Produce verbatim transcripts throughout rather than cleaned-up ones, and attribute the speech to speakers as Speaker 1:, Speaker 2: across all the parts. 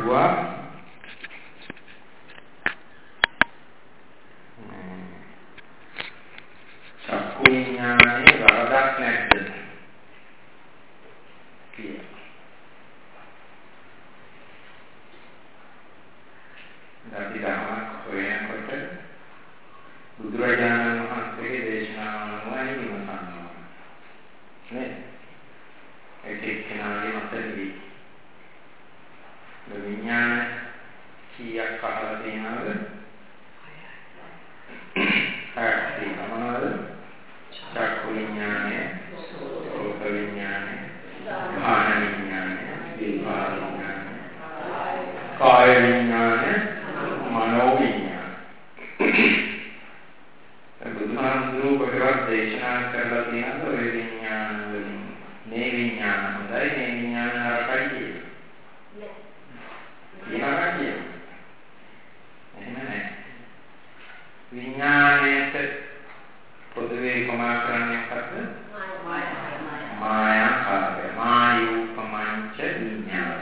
Speaker 1: අහුවා චක්කු විඥානයේ වරදක් නැද්ද කියලා. අපි ධර්මයක් හොයනකොට බුදුරජාණන් වහන්සේගේ දේශනාවමයි විමසනවා. නේ? ඒක එක්කෙනාගේ මතකෙදී විඥාන කීයක් අහලා තියෙනවද? හරි මොනවද? චක්කු විඥානය, රූප විඥානය, ධාන විඥානය, විභාග විඥානය, කාය විඥානය, මනෝ විඥානය. බුදුහාමුදුරුවෝ කොටවත් දේශනා කරලා තියෙනවා ඔය විඥාන වලින් මේ විඥාන හොඳයි මේ විඥාන නරකයි කියලා. කියනවා කියන්නේ. එහෙම නැහැ. විඥාණයට පොදුවේ කොමා කරන්නේ මොකක්ද? මායාකාරය. මායූපමංච විඥාන.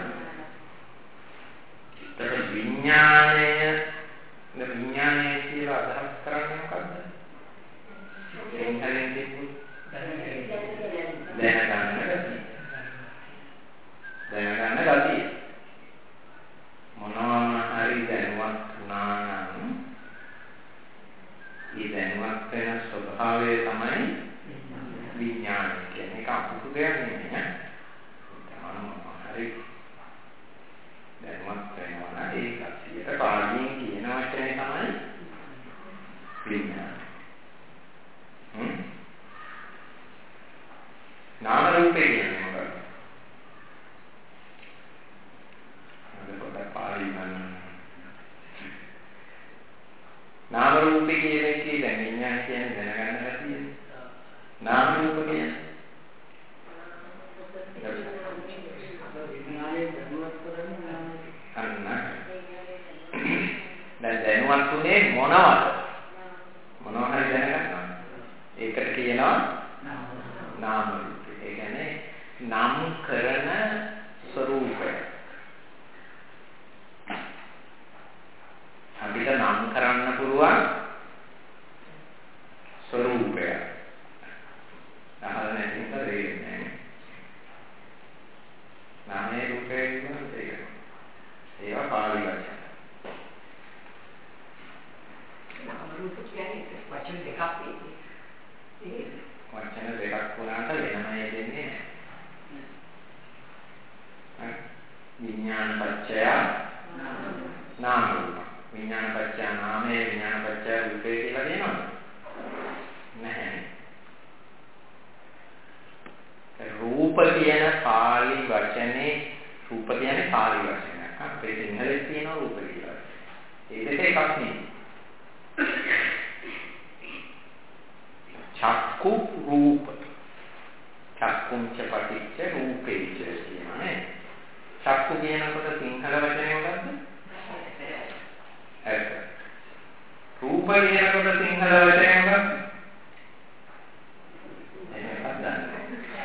Speaker 1: ඒතර විඥාණය විඥාණය කියලා අදහස් කරන්නේ මොකක්ද? එන්ටරෙන් දෙන්නේ දැනගන්න ගතිය. දැනගන්න ගතිය. මොනවාම හරි දැනුවත් වුණා නම් ඒ දැනුවත් වෙන ස්වභාවය තමයි විඥානය කියන්නේ. ඒක අමුතු දෙයක් නෙමෙයි නේ. තමම හරි දැනුවත් වෙනවා නම් ඒක ඇත්තට පාලියෙන් කියන වචනේ තමයි විඥානය. හ්ම්. නාම රූපේ කියන්නේ මොකක්ද? නාම රූප කියන එකේ දැන් විඥාන කියන්නේ දැනගන්න ගැතියි. නාම රූප කියන්නේ විඥානයේ දැනුවත් කරන්නේ නාම දැන් දැනුවත් උනේ මොනවද? මොනවා හරි දැනගන්නවා. ඒකට කියනවා නාම රූප. ඒ කියන්නේ නම් කරන ස්වરૂපය. අපිට නම් කරන්න පුළුවන් ස්වરૂපය. අහලා නැති නිසා තේරෙන්නේ නැහැ. නාමයේ රූපේ කියන තේරෙනවා. ඒවා පාළි වචන. නාම රූප කියන්නේ වචන දෙකක් තියෙනවා. ඒ වචන දෙකක් වුණාට වෙනමයි දෙන්නේ නැහැ. විඥාන පත්‍ය නාම රූප. විඥාන පත්‍ය නාමයේ විඥාන පත්‍ය රූපේ කියලා දෙනවද? නැහැ. රූප කියන පාළි වචනේ රූප කියන්නේ පාළි වචනයක්. අපේ සිංහලෙත් තියෙන රූප කියලා. ඒ දෙක එකක් නෙවෙයි. චක්කු රූප. චක්කුංච පටිච්ච රූපේච කියන්නේ. චක්කු කියනකොට සිංහල වචනේ මොකක්ද? ඇස. රූප කියනකොට සිංහල වචනය මොකක්ද? එහෙමද දන්නේ.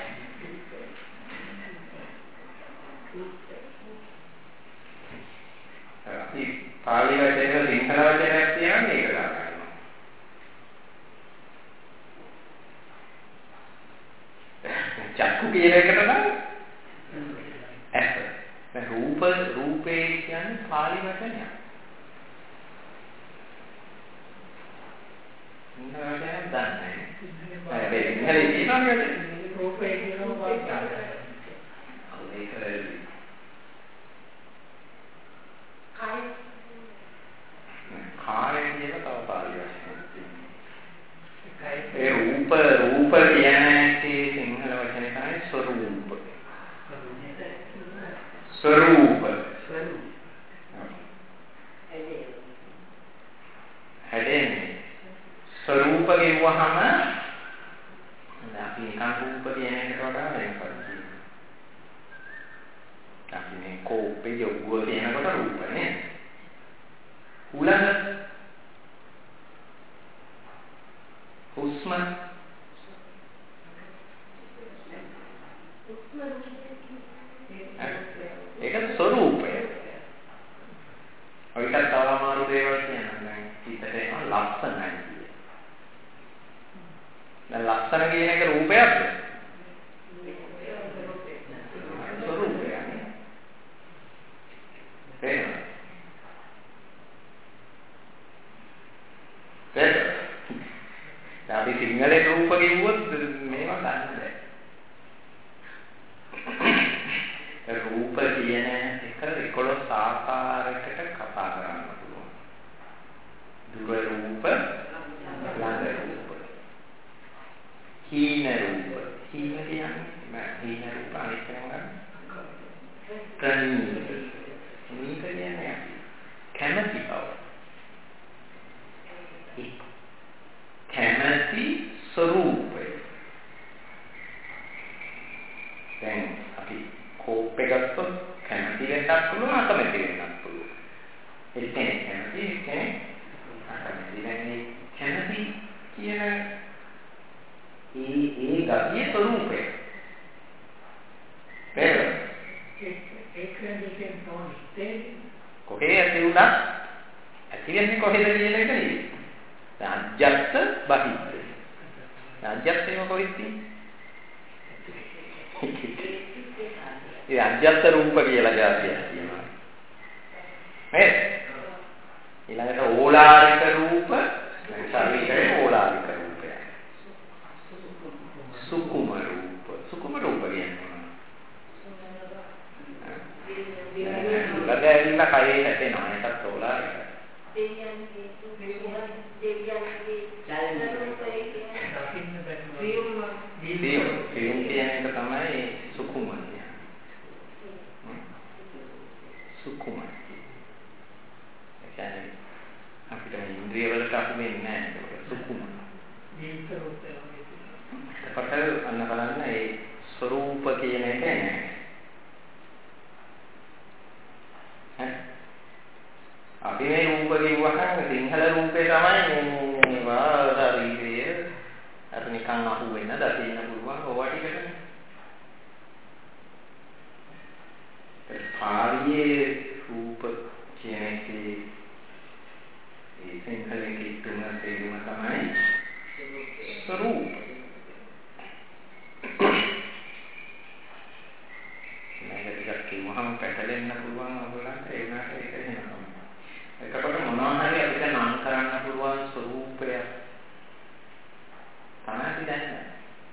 Speaker 1: අපි පාලි වචනේ සිංහල වචනයක් කියන්නේ ඒක ගන්නවා. චක්කු කියන එකට නම් ඇස. දැන් රූප රූපේ කියන්නේ පාලි වචනයක්. නෑ දන්නේ. ඒ ඉංග්‍රීසි කියනවානේ රූපේ කියනවා පාඩම්. ඒක කාය කාය කියන තව පාළි වචනයක් තියෙනවා. ඒ රූප රූප කියන්නේ සිංහල වචනේ තමයි ස්වરૂප. ස්වરૂප. හැදෙන්නේ ස්වરૂප කියවහම අපි නිකන් රූප කියන එකට වඩා වෙනසක් තියෙනවා. අපි මේ කෝපේ යොගුව කියනකොට රූප නේ. උලංග හුස්ම ඒක ස්වરૂපය. ලස්සන කියන එක රූපයක්ද? ස්වરૂපයක්. එහෙනම් අපි සිංහලේ රූප කිව්වොත් මේවා ගන්න බෑ. රූප කියන එක එකොළොස් ආකාරයකට කතා කරන්න පුළුවන්. දුර රූප, ළඟ රූප, හීන රූප. හීන කියන්නේ හීන රූප අනිත් ඒවා ප්‍රණීත. ප්‍රණීත කියන්නේ කැමැති බව. කැමැති ස්වરૂපය. දැන් අපි කෝප් එකක් ගත්තොත් කැමැති වෙන්නත් පුළුවන් අකමැති වෙන්නත් පුළුවන්. ඒ කියන්නේ කැමැති කියන්නේ අකමැති. දැන් මේ කැමැති කියන ඒ ඒ ගතිය ස්වરૂපය. බැලුවා. ඒ කියන්නේ තෝස්තේ කොහේ ඇති වුණා? ඇති වෙන්නේ කොහෙද කියන එක නෙවෙයි. අජ්ජත් බහිද්ද. අජ්ජත්ේම කොහෙද තියෙන්නේ? ඒ අජ්ජත් රූප කියලා જાතියක් තියෙනවා. නේද? ඊළඟට ඕලාරික රූප, ශරීරයේ ඕලාරික රූපය. සුකුම රූප. සුකුම රූප කියන්නේ ලැබෙන්න කයේ හැදෙනවා. ඒකත් ඕලාරික. සියුම් සියුම් කියන එක තමයි සුකුම කියන්නේ. සුකුම. ඒ කියන්නේ අපිට ඉන්ද්‍රිය වලට අහු වෙන්නේ නැහැ ඒක සුකුම. ඒකට අන්න බලන්න ඒ ස්වરૂප කියන එක නෑ. අපි මේ රූප කිව්වහම සිංහල රූපේ තමයි මේවා ශරීරයේ අර නිකන් අහු වෙන දකින්න පුළුවන් ඕවා ටිකනේ. ඒ පාළියේ රූප කියන එකේ ඒ සිංහලෙන් කියන තේරුම තමයි ස්වરૂප. මේක ටිකක් කිව්වහම පැටලෙන්න පුළුවන් ඔයගොල්ලන්ට ඒ වුණාට ඒක එහෙම. එතකොට මොනවා හරි අපිට නම් කරන්න පුළුවන් ස්වરૂපය තමයි දැනගන්න.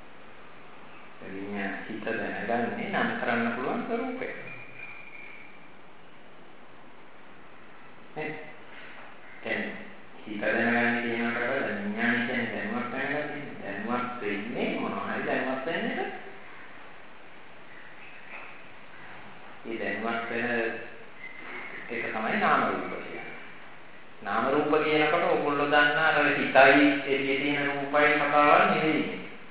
Speaker 1: එළිය හිත දැනගන්නේ නම් කරන්න පුළුවන් ස්වરૂපය. දැන් හිත දැනගන්න කියනකොට විඥානය කියන්නේ දැනුවත් වෙනවා. දැනුවත් වෙන්නේ මොනවා හරි දැනුවත් වෙන්නේද? ඒ දැනුවත් වෙන ඒක තමයි නාම රූප කියන්නේ. නාම රූප කියනකොට ඔයගොල්ලෝ දන්නා අර හිතයි එළියේ තියෙන රූපයි කතාවක් නෙවෙයි.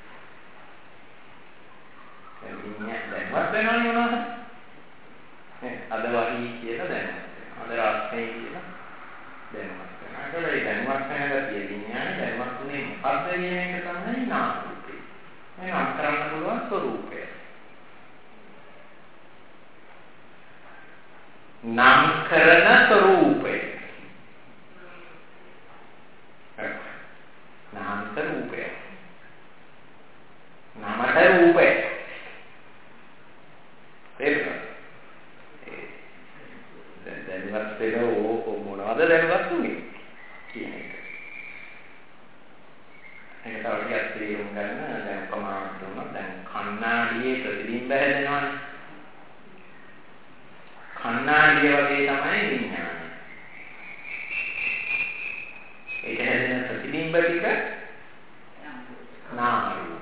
Speaker 1: එන්නේ දැන්වත් වෙනවනේ මොනවද? නේ අද වහී කියලා දැනගන්න. අද රාත්‍රියේ කියලා දැනගන්න. ඒකයි දැන්වත් වෙන ගතිය විඥානය දැන්වත් උනේ මොකද්ද කියන එක තමයි නාම රූපේ. මේ නම් කරන්න පුළුවන් ස්වરૂපය. නම් කරන ස්වરૂපය. නාමක රූපය. නාමක රූපය. ඒක. දැන් දැන්වත් වෙන ඕ මොනවද දැන්වත් උනේ කියන එක. ඒක තමයි අත්දැකීම් ගන්න දැන් කොමාවක් දුන්නා දැන් කණ්ණාඩියේ ප්‍රතිබිම්බ හැදෙනවනේ. කණ්ණාඩිය වගේ තමයි විඥානය. ඒක හැදෙන ප්‍රතිබිම්බ ටික නාම රූප.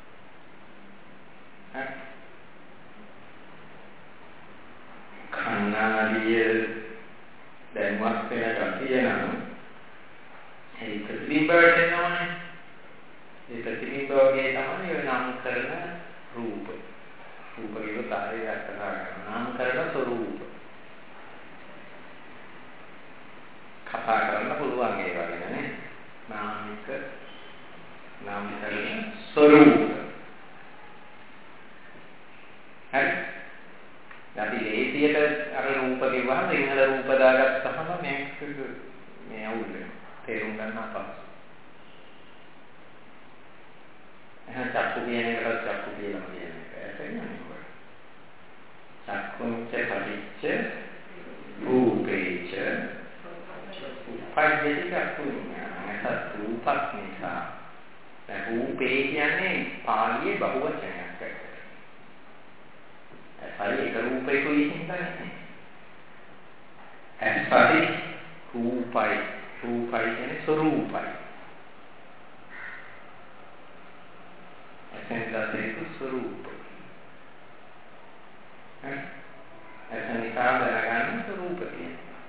Speaker 1: කණ්ණාඩිය දැන්වත් වෙන කතිය නම් ඒ ප්‍රතිබිම්බ වෙනවනේ. ඒ ප්‍රතිබිම්බ වගේ තමයි ඔය නම් කරන රූප. රූප කියන කාර්යය කරනවා. නම් කරන ස්වરૂප. කතා කරන්න පුළුවන් ඒ වගේ නේ. නාමික නාම කරන ස්වરૂප. හරි. අපි ලේසියට අර රූප කිව්වහම සිංහල රූප දාගත්තහම මේක මේ අවුල් වෙනවා. තේරුම් ගන්න අපහසුයි. එහෙනම් චක්කු කියන එකට චක්කු කියලාම කියන්නේ. ඇසෙන්නේ මොකද? චක්කුංච පටිච්ච රූපේච උපජ්ජති චක්කු විඥානං. එතත් රූපක් නිසා. දැන් රූපේ කියන්නේ පාළියේ බහුවචනයක් ඇත්තට. හරි ඒක රූපේකුයි හිතන්නේ. ඇස්පරි රූපයි. රූපයි කියන්නේ ස්වરૂපයි. ඇසෙන්දාසේක ස්වરૂප. හරි. ඇසෙන් නිසා දැනගන්න ස්වરૂප තියෙනවා.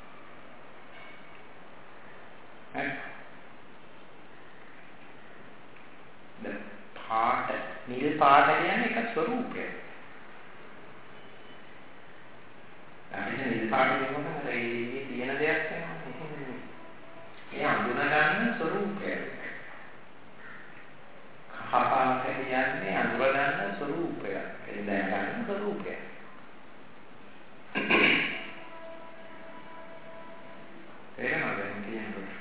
Speaker 1: හරි. දැන් පාට නිල් පාට කියන්නේ එක ස්වરૂපයක්. අපිට නිල් පාට කියනකොට ඒ තියෙන දෙයක් වෙනවා. ඒ අඳුන ගන්න ස්වરૂපය. කහපාට කියන්නේ අඳුර ගන්න ස්වરૂපය. ඒ දැන ගන්න ස්වરૂපය. එහෙමද කියනකොට.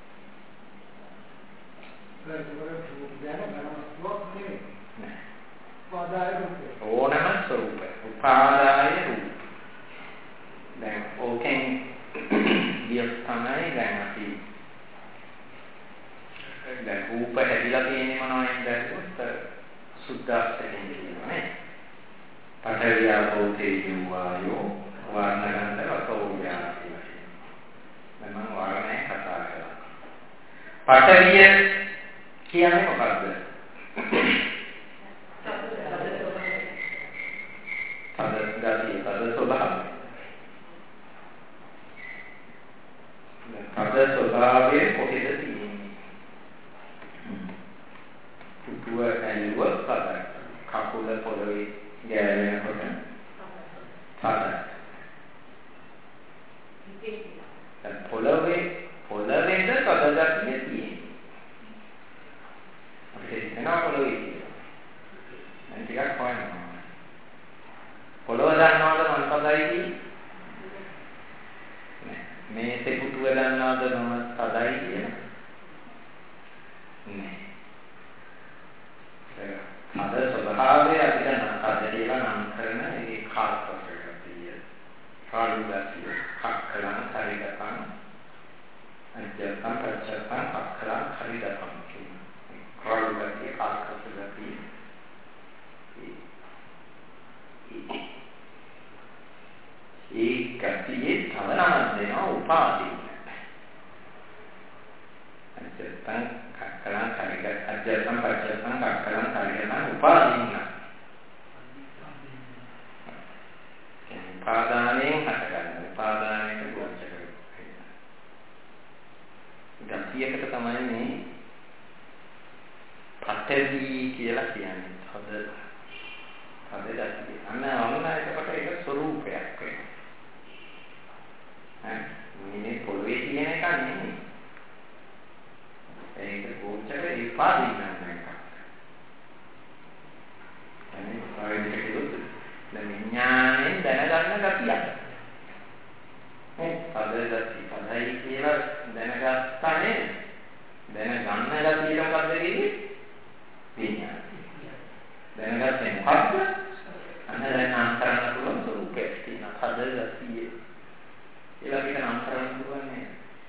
Speaker 1: ඕනම ස්වરૂපය. උපාදාය රූප. දැන් ඕකෙන් ගියොත් තමයි දැන් අපි දැන් රූප හැදිලා තියෙන්නේ මොනවද දැක්කොත් සුද්ධාස්තයෙන් කියනවා නේ. පඨවියාපෝ තේජෝ වායෝ වර්ණගන්ධ රසෝ ඥාති. දැන් මම වර්ණය කතා කරා. පඨවිය කියන්නේ මොකක්ද? පදගතිය පද ස්වභාවය. පද ස්වභාවය කොහෙද තියෙන්නේ? පුතුව ඇල්ලුව පද. කකුල පොළවේ ගෑවෙනකොට පද. පොළවේ පොළවේද පදගතිය තියෙන්නේ. අපිට හිතනවා පොළවේ කියලා. දැන් ටිකක් හොයන්න. පොළව දන්නවද මම පදයි කියන්නේ? මේ සෙකුතුව දන්නවද මම පදයි කියලා? නෑ. අද ස්වභාවය අපිට අද කියලා නම් කරන ඒ කාර්යකතිය. කාර්යගතිය, කක්කලං හරිගතං අජත්තං පච්චත්තං කක්කලං හරිගතං කියන. කාර්යගතිය, කාර්යකතිය. ඒ ගතියේ තව නමක් දෙනවා උපාදීන. අජත්තං කක්කලං හරිගත අජත්තං පච්චත්තං කක්කලං හරිගතං උපාදීන. උපාදානයෙන් හටගන්න උපාදානයට ගෝචර වෙනවා. ගතියකට තමයි මේ පඨවි කියලා කියන්නේ. හද හද ගතිය. අන්න අන්න එතකොට ඒක ස්වરૂපයක් වෙනවා. ඈ මේ පොළවේ තියෙන එක නෙමෙයි. ඒක ගෝචර උපාදීන එකක්. අනේ පාවිච්චි කළොත් විඥාණයෙන් දැනගන්න ගතියක්. මේ පද ගති පදයි කියලා දැනගත්තා නේද? දැනගන්න ගතියට මොකද්ද කියන්නේ? විඥාන. දැනගත්තේ මොකක්ද? අන්න දැන් නම් කරන්න පුළුවන් ස්වરૂපයක් තියෙනවා. පද ගතිය. ඒවා පිට නම් කරන්න පුළුවන් නේද?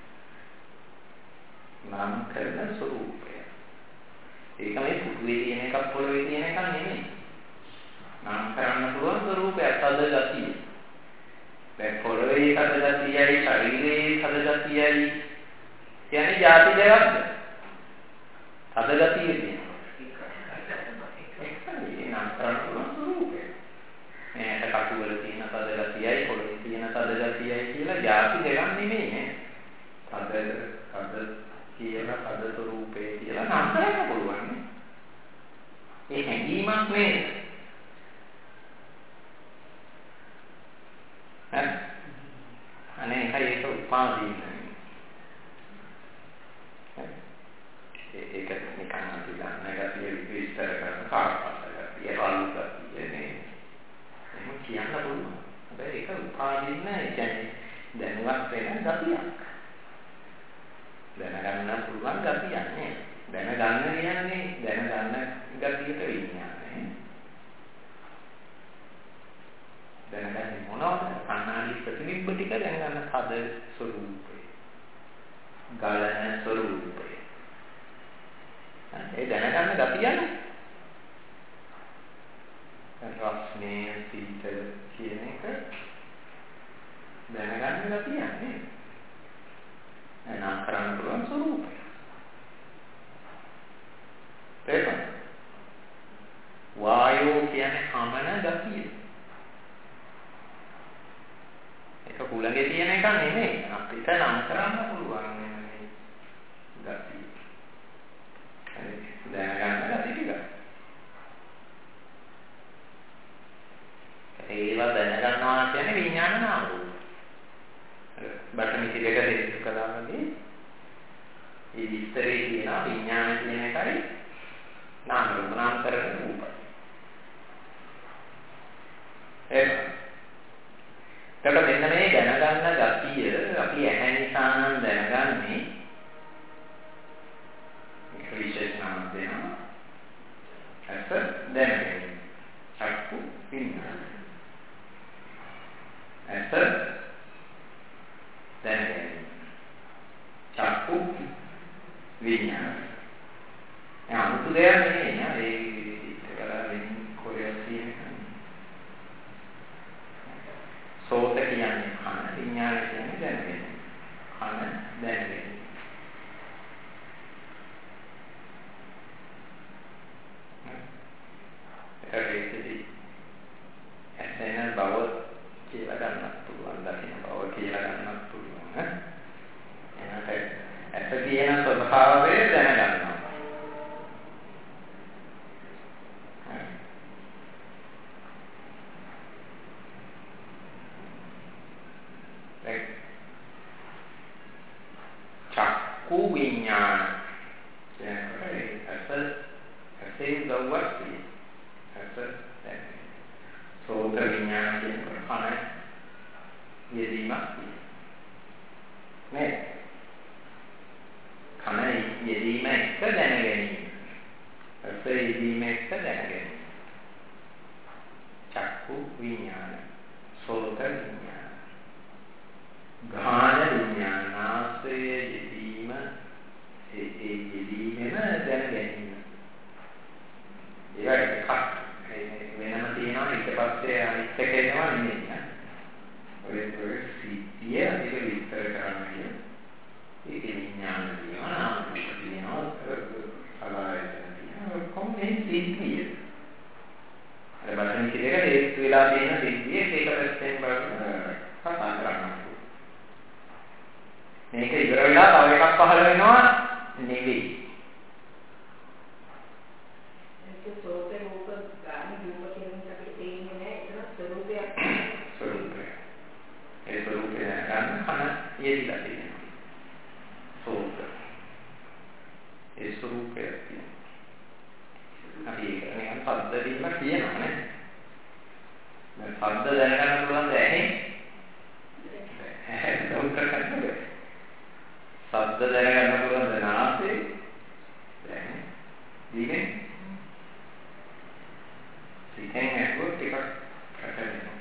Speaker 1: නම් කරන ස්වરૂපය. ඒක මේ පුදුවේ තියෙන එකක් පොළවේ තියෙන එකක් නෙමෙයි. නම් කරන්න පුළුවන් ස්වરૂපයක් පද ගතිය. දැන් පොළවේ පද ගතියයි ශරීරයේ පද ගතියයි කියන්නේ ಜಾති දෙකක්ද? පද ගතිය කියනවා. ඒකයි නම් කරන්න පුළුවන් ස්වરૂපය. මේකට කටුවල තියෙන පද ගතියයි පොළවේ තියෙන පද ගතියයි කියලා ಜಾති දෙකක් නෙමෙයි නේ. පද පද කියලා පද ස්වરૂපේ කියලා නම් කරන්න පුළුවන් නේ. ඒ හැඟීමක් නේ. අනේ ඒක උපාදීන. ඒක නිකන් අපි ගන්න ගැතිය විස්තර කරන කාර්යපතක ඒවලුකතිය නේ. එහෙම කියන්න පුළුවන්. හැබැයි ඒක උපාදීන කියන්නේ දැනුවත් වෙන ගතියක්. දැනගන්න පුළුවන් ගතියක් නේ. දැනගන්න කියන්නේ දැනගන්න ගතියට විඥානය. දැනගන්නේ මොනවද? කන්නාඩි ප්‍රතිබිම්බ ටික දැනගන්න හද ස්වરૂපය. ගලන ස්වરૂපය. ඒ දැනගන්න ගතියනේ. රස්නේ සීතල කියන එක දැනගන්න ගතියනේ. එනම් කරන්න පුළුවන් ස්වરૂපය. ඒක වායෝ කියන්නේ හමන ගතිය. ඒක කුලඟේ තියෙන එක නෙමෙයි. අපිට නම් කරන්න පුළුවන් මේ ගතිය. හරි. දැනගන්න ගතිය ටික. ඒවා දැනගන්නවා කියන්නේ විඥාන නාම රූප. බටමිටි දෙක දෙක කළාමදී මේ විස්තරේ කියන විඥාන කියන එකයි නාම රූප නාම කරන රූපය. ඒක. එතකොට මෙන්න මේ දැනගන්න ගතිය අපි ඇහැ නිසා නම් දැනගන්නේ ඒක විශේෂ නාම දෙනවා. ඇස දැනගන්නේ. චක්කු විඥාන. ඇස දැනගන්නේ. චක්කු විඥාන. ඒ අමුතු දෙයක් නෙවෙයි නේද? ඒ කරලා වෙන කොහෙවත් තියෙන. සෝත කියන්නේ කන, විඥාන කියන්නේ දැනගන්නේ. කන දැනගන්නේ. ඒකෙදි ඇසෙන බව කියලා ගන්නත් පුළුවන්, දකින්න බව කියලා ගන්නත් පුළුවන්. එනකට ඇස කියන ස්වභාවය දැනගන්නවා. චක්කු විඥාන කියන්නේ ඇස ඇසේ දවස්ති ඇස දැනෙන සෝත විඥාන කියන්නේ කන යෙදීමක් නේ කන යෙදීම එක දැනගැනීම ඇස යෙදීම එක දැනගැනීම චක්කු විඥාන සෝත විඥාන ගාන විඥාන ආශ්‍රය යෙදීම ඒ ඒ යෙදීමම දැනගැනීම ඒක එකක් වෙනම තියෙනවා ඊට පස්සේ අනිත් එක එනවා නෙමෙයි ඔය ඔය සිද්ධිය ඒක විස්තර කරන්න කියන ඒක විඥාන කියනවා නාම කියනවා සලආයතන කියනවා කොහොමද සිද්ධිය අර බලන්න කිරේක ඒක වෙලා තියෙන සිද්ධිය ඒක පැත්තෙන් බලන්න කතා කරන්න මේක ඉවර වෙලා තව එකක් පහළ වෙනවා නෙවෙයි.
Speaker 2: ඒක සෝත රූප ගාන රූප කියන එක අපිට තේින්නේ නැහැ. ඒක ස්වરૂපයක්.
Speaker 1: ස්වરૂපය. ඒ ස්වરૂපය ගන්න කන යෙදිලා තියෙනවා. සෝත. ඒ ස්වરૂපය තියෙනවා. අපි ඒක නිකන් පද්ද දීලා කියනවා නේ. දැන් පද්ද දැනගන්න පුළුවන් ද ඇහි? ඇහැ උත්තර කරන්න බෑ. සද්ද දැනගන්න පුළුවන් ද නාසයේ? දැන් දීනේ සිතෙන් ඇහුවොත් ටිකක් කටවෙනවා.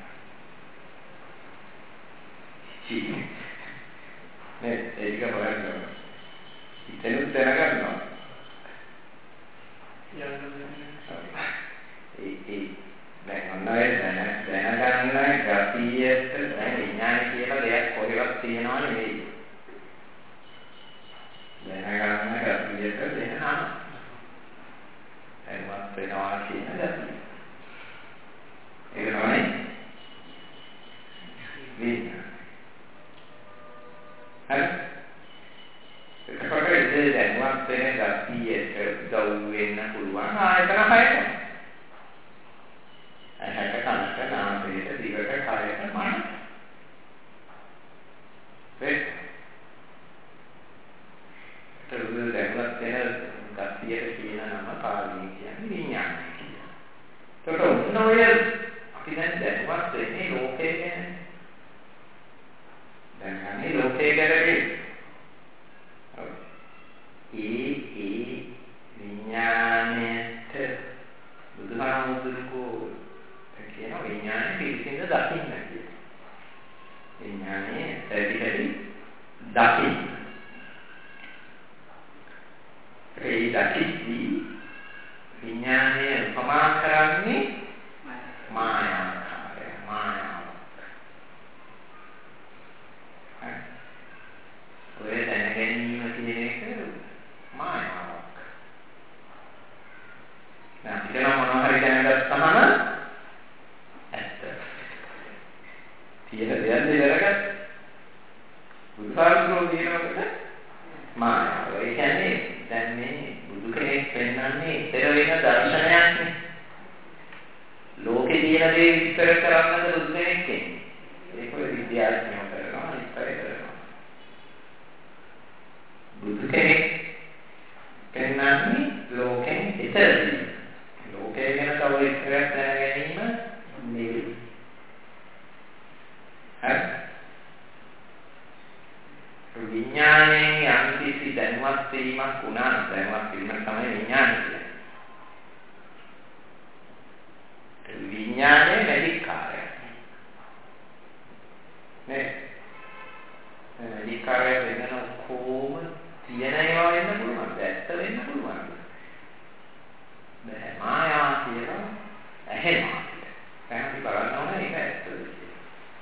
Speaker 1: චී නේ ඒක බලන්න. හිතෙනුත් දැනගන්නවා. ඒ ඒ දැන් ඔන්නයි දැන දැනගන්න ගතියට දැන් විඥාන කියලා දෙයක් කොහෙවත් තියනවා නෙවෙයි. දැනගන්න ගතියට දෙන නම. එවත් වෙනවා කියන ගතිය. ඒක තමයි විඥාන. හරි. ඒකට ඉතින් දැන්වත් වෙන ගතියට ගව් වෙන්න පුළුවන් ආයතන හයක. ඇහැට කනට නාසයට දිවට කයට මනසට. ඒක ඒකවල දැක්වත් වෙන ගතියට කියන නම පාලියෙන් කියන්නේ විඥානය කියලා. ඒකට උන්න ඔය අපි දැන් දැක්වත් වෙන්නේ ලෝකේ ගැන. දැන් අනේ ලෝකේ ගැන ඒ ඒ දකින්න. ඒ දකිද්දි විඥානය උපමා කරන්නේ මායාකාරය මායාව. ඔය දැන ගැනීම කියන එක මායාවක්. දැන් අපිට නම් මොනවා හරි දැනගත්තාම ඇත්ත. තියෙන දෙයක් දෙලකට බුදුහාමුදුරුවෝ කියනකොට මායාව. ඒ කියන්නේ දැන් මේ බුදු කෙනෙක් පෙන්වන්නේ ඉතර වෙන දර්ශනයක් නේ. ලෝකේ තියෙන දේ විස්තර කරන්නද බුදු කෙනෙක් කියන්නේ. ඒක ඔය විද්‍යාඥයෝ කරනවා විස්තර කරනවා. බුදු කෙනෙක් පෙන්වන්නේ ලෝකෙන් ඉතරදී. ලෝකේ ගැන තව විස්තරයක් දැන ගැනීම නෙවෙයි. හරි. විඥානයේ යම් කිසි දැනුවත් වීමක් වුණා නම් දැනුවත් වීම තමයි විඥානය කියන්නේ. විඥානයේ මැදිකාරය. නේ? මැදිකාරය වෙන කොහොම තියෙන ඒවා වෙන්න පුළුවන්. ඇත්ත වෙන්න පුළුවන්. බෑ මායා කියලා ඇහෙනවා. දැන් අපි බලන්න ඕනේ ඒක ඇත්තද කියලා.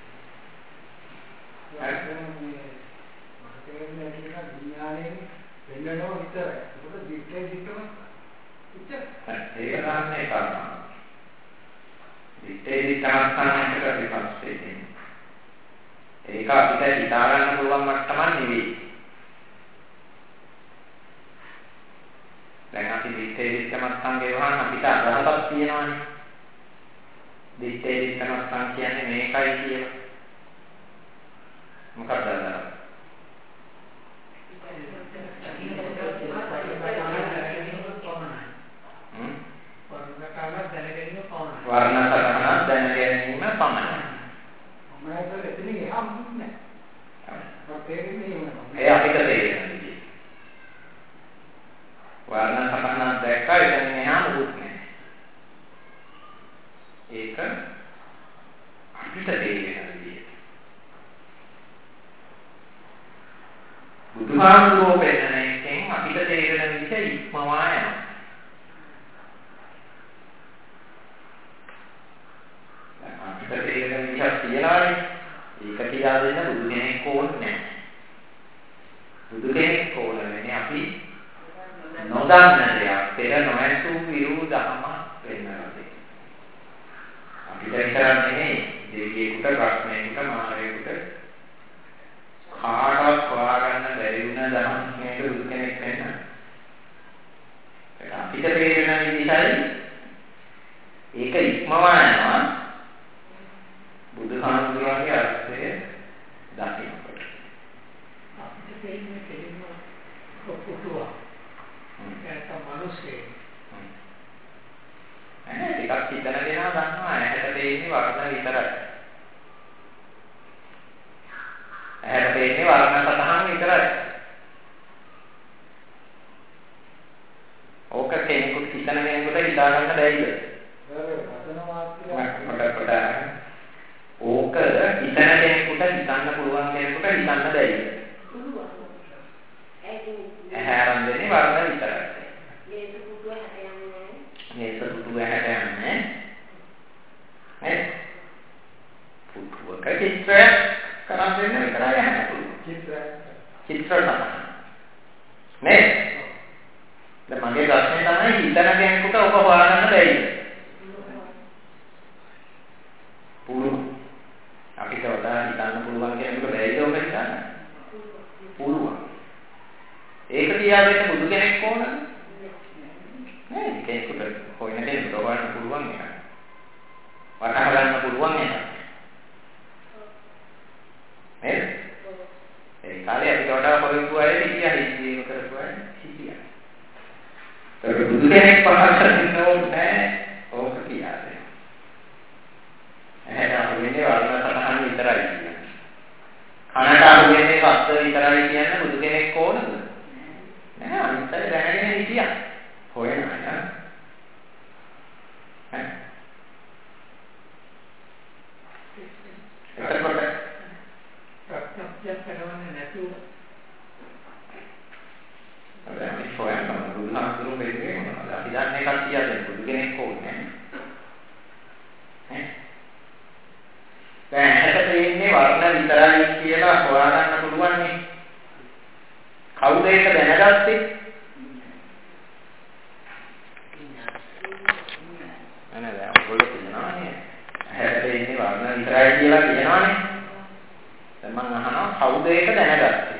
Speaker 3: විඥානයේ වෙන්නව විතරයි. ඒක දිත්තේ දිත්තම ඉච්ච.
Speaker 1: ඒක තමයි කරනවා. දිත්තේ දිත්තම තමයි අපි පස්සේ තියෙන්නේ. ඒක අපිට හිතා ගන්න පුළුවන් මට්ටමක් නෙවෙයි. දැන් අපි දිත්තේ දිත්තම සංගේ වහන අපිට අදහසක් තියෙනවානේ. දිත්තේ දිත්තම සං කියන්නේ මේකයි කියලා. මොකක්ද අදහස? වර්ණ සටහන දැන ගැනීම පමණයි.
Speaker 3: මම හිතුවේ එතනින් එහා මුකුත් නැහැ. මම තේරෙන්නේ
Speaker 1: ඒ අපිට තේරෙන්නේ. වර්ණ සටහන දැක්කා එතනින් එහා මුකුත් නැහැ. ඒක අපිට තේරෙන්නේ. බුදුහාමුදුරුවෝ පෙන්නන එකෙන් අපිට තේරෙන විදිහ ඉක්මවා යනවා. අපිට තේරෙන විදිහක් තියලානේ. ඒක කියලා දෙන්න බුදු කෙනෙක් ඕනේ නැහැ. බුදු කෙනෙක් ඕනේ අපි නොදන්න දෙයක් පෙර නොඇසු විරු දහම වෙනවා. අපිට කරන්නේ දෙවියෙකුට ප්‍රශ්නයකට මානවයෙකුට කාටවත් හොයාගන්න බැරි වුණ දහම් මේක බුදු කෙනෙක් වෙන්න. ඒක අපිට තේරෙන විදිහයි ඒක ඉක්මවා යනවා. බුදුහාමුදුරුවන්ගේ අර්ථය දකින්නකොට
Speaker 3: අපිට තේරෙන්නේ කෙලින්ම කොපුටුවා. ඒක මිනිස්සේ.
Speaker 1: ඈ ටිකක් හිතන දෙනා දන්නවා ඇහැට තේින්නේ වර්ණ විතරයි. ඇහැට තේින්නේ වර්ණ සතහන් විතරයි. ඕක කෙනෙකුට හිතන කෙනෙකුට හිතා ගන්න බැයිද? ඕක හිතන කෙනෙකුට හිතන්න පුළුවන් කෙනෙකුට හිතන්න බැයිද?
Speaker 2: පුළුවන්.
Speaker 1: ඇහැ ආරම්භ වෙන්නේ වර්ණ විතරයි.
Speaker 2: මේක පුදුව හැට යන්නේ.
Speaker 1: මේක පුදුව හැට යන්නේ. නේ? පුදුවක චිත්‍රය කරන් දෙන්න විතරයි ඇහැ පුළුවන්.
Speaker 3: චිත්‍ර
Speaker 1: චිත්‍ර තමයි. නේ? දැන් මගේ ප්‍රශ්නේ තමයි හිතන කෙනෙකුට ඔක හොයාගන්න බැයිද? පුළුවන්. අපිට වඩා හිතන්න පුළුවන් කෙනෙකුට බැයිද ඔක හිතන්න? පුළුවන්. ඒක තියා දෙන්න බුදු කෙනෙක් ඕනද? නෑ කෙනෙකුට හොයන කෙනෙකුට හොයන්න පුළුවන් එක. වටහා ගන්න පුළුවන් එක. නේද? ඒ කාලේ අපිට වඩා පොරොත්තු අය හිටියා හිතීම කරපු අය හිටියා. ඒක බුදු කෙනෙක් පහළ කරන්න ඕනේ ඕක තියා දෙන්න. එහෙනම් වෙන්නේ වර්ණ සතහන් විතරයි කියන්නේ. කනට අහුවෙන්නේ ශබ්ද විතරයි කියන්නේ බුදු කෙනෙක් ඕනද? නෑ අනිත් අය දැනගෙන හිටියා. හොයනවා නේද? ඈ. එතකොට
Speaker 3: ප්‍රත්‍යක්ෂ කරවන්නේ නැතුව
Speaker 1: අපි හොයන්න බුදුහාමුදුරුවෝ වෙන්නේ මොනවද? අපි දන්නේ කට්ටියද බුදු කෙනෙක් ඕනේ. ඈ. දැන් ඇහැට පේන්නේ වර්ණ විතරයි කියලා හොයාගන්න පුළුවන් නේ. කවුද ඒක දැනගත්තේ? අනේ දැන් ඔයගොල්ලෝ කියනවානේ ඇහැට පේන්නේ වර්ණ විතරයි කියලා කියනවානේ. දැන් මම අහනවා කවුද ඒක දැනගත්තේ?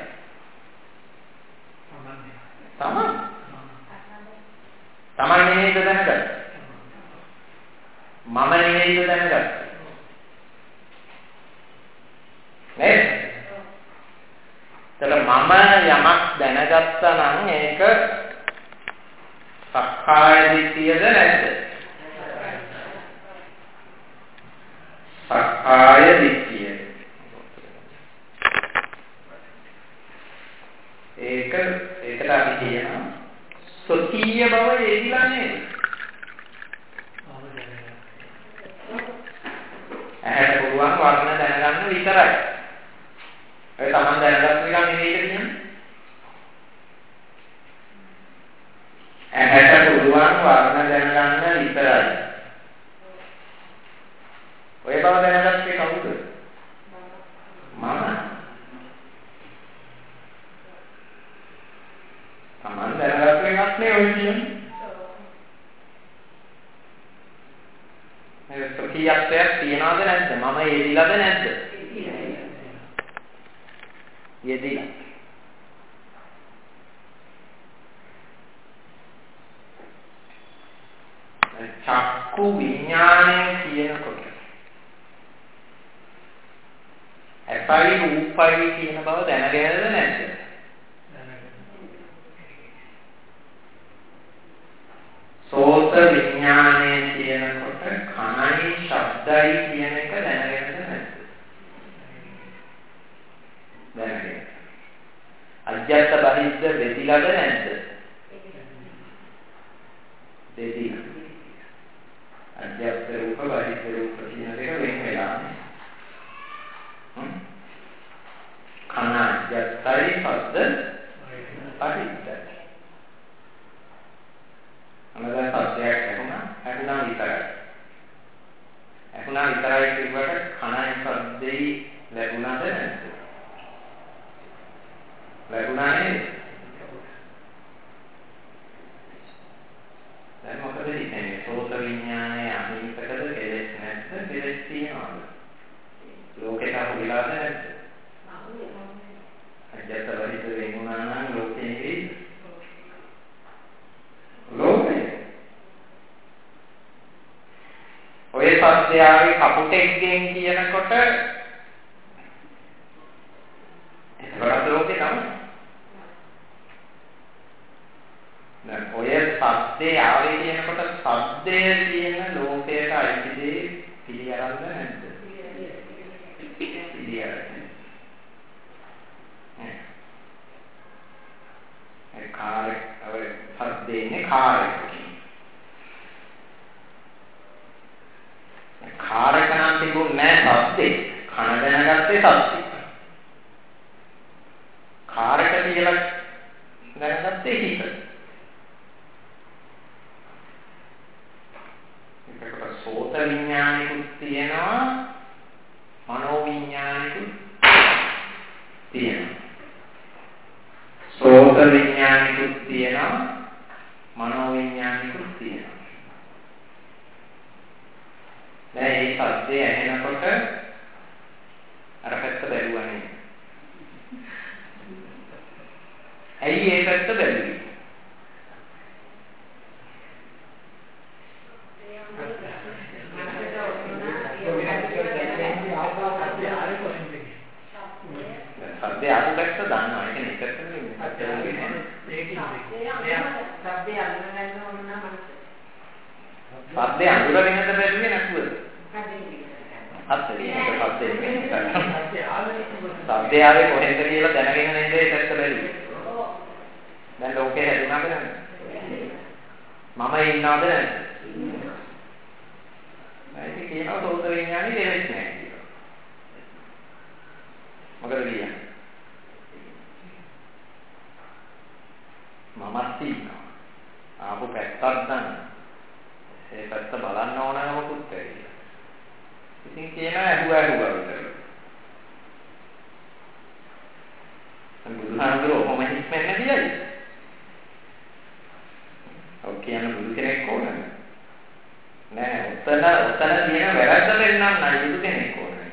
Speaker 1: තමන්. තමන් නෙමෙයිද දැනගත්තේ? මම නෙමෙයිද දැනගත්තේ? නේද? එතකොට මම යමක් දැනගත්තා නම් ඒක සක්කාය දිට්ඨියද නැද්ද? සක්කාය දිට්ඨිය. ඒක ඒකට අපි කියනවා සොකීය බව එදිලා නේද? ඇහැට පුළුවන් වර්ණ දැනගන්න විතරයි. ඒ තමන් දැනගත්ත එක නෙවෙයිද කියන්නේ? ඇහැට පුළුවන් වර්ණ දැනගන්න විතරයි. ඔය බව දැනගත්තේ කවුද? මම. තමන් දැනගත්ත එකක් නේ ඔය කියන්නේ. මේ සොකීයත්වයක් තියනවද නැද්ද? මම එදිලාද නැද්ද? යෙදිලා. චක්කු විඥානය කියනකොට ඇසයි රූපයි කියන බව දැනගෙනද නැද්ද? සෝත විඥානය කියනකොට කනයි ශබ්දයි කියන එක දැනගෙනද නැද්ද? දැනගෙන. අජ්ජත් බහිද්ද දෙතිලද නැද්ද? දෙතිල. අජ්ජත් රූප බහිද්ද රූප කියන දෙක වෙන වෙලා. හ්ම්. කන අජ්ජත්යි ශබ්ද බහිද්ද. අනදා සත්‍යයක් ඇහුණා ඇහුණා විතරයි. ඇහුණා විතරයි කියුවට කනයි ශබ්දෙයි ලැබුණාද නැද්ද? ලැබුණා නේද? දැන් මොකද හිතන්නේ? සෝත විඥානය අහිංසකද කෙලෙස් නැද්ද? කෙලෙස් තියනවාද? ලෝකයට අහුවිලාද නැද්ද? අජත්ත බහිත වෙනුණා නම් ලෝකේ නෙවෙයි. ලෝකේ. ඔය සත්‍යයේ කපුටෙක්ගෙන් කියනකොට ඒකට ලෝකේ තමයි. දැන් ඔය සත්‍යය ආවේ කියනකොට සත්‍යය කියන ලෝකයට අයිති දේ පිළිගන්නද නැද්ද? පිළිගන්න. ඒ කාර්ය ඔය සත්‍යයේ කාර්ය. කාර්යක නම් තිබුණේ නැහැ සත්‍යේ. කන දැනගත්තේ සත්‍යේ. කාර්යක කියලා දැනගත්තේ හිත. ඒකට සෝත විඥානිකුත් තියෙනවා මනෝ විඥානිකුත් තියෙනවා. සෝත විඥානිකුත් තියෙනවා මනෝ විඥානිකුත් තියෙනවා. දැන් මේ සත්‍යය ඇහෙනකොට අර පැත්ත බැලුවා නේ. ඇයි ඒ පැත්ත බැලුවේ? සත්‍ය ආපු පැත්ත දන්නවා. ඒක නේ පැත්ත නෙමෙයි. සත්‍ය නෙමෙයි.
Speaker 2: සත්‍ය අඳුනගන්න ඕන නම්
Speaker 1: සත්‍ය අඳුරගෙනද බැලුවේ නැතුවද? සත්‍ය සත්‍ය ආවේ කොහෙන්ද කියලා දැනගෙන නේද ඒ පැත්ත බැලුවේ. දැන් ලෝකේ හැදුනාද නැද්ද? මම ඉන්නවද නැද්ද? ඒක කියනවා සෝත විඥානේ දෙවෙත් නැහැ කියලා. මොකද කියන්නේ? මම තියෙනවා. ආපු පැත්තක් ගන්න. ඒ පැත්ත බලන්න ඕනකමකුත් ඇවිල්ලා. ඉතින් කියනවා ඇහුවා ඇහුවා විතරයි. බුදුහාමුදුරුවෝ කොහොම හික්මෙන්නේ නැතියි. ඔව් කියන බුදු කෙනෙක් ඕනද? නෑ, උතන උතන තියෙන වැරද්ද දෙන්නම් නයි බුදු කෙනෙක් ඕනේ.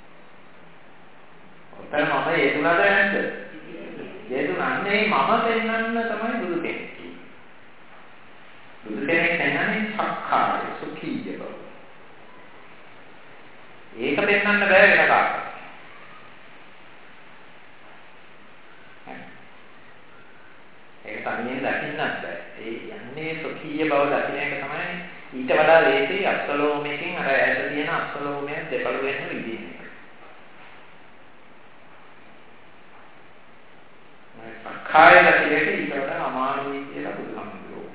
Speaker 1: උතන මම හේතුනද නැද්ද? හේතුනන්නේ මම දෙන්නන්න තමයි බුදු කෙනෙක් කියන්නේ. බුදු කෙනෙක් කියන්නේ සක්කාය සුඛීය බව. ඒක දෙන්නන්න බෑ වෙන කාටවත්. ඒක තනියෙන් දකින්නත් බෑ. ඒ යන්නේ සුඛීය බව දකින්න එක තමයි ඊට වඩා ලේසි අක්ෂලෝමයෙන් අර ඇයට තියෙන අක්ෂලෝමය දෙපළ වෙන විදිහ. මම සක්කාය දකිලට ඊට වඩා අමාරුයි කියලා බුදුහාමුදුරුවෝ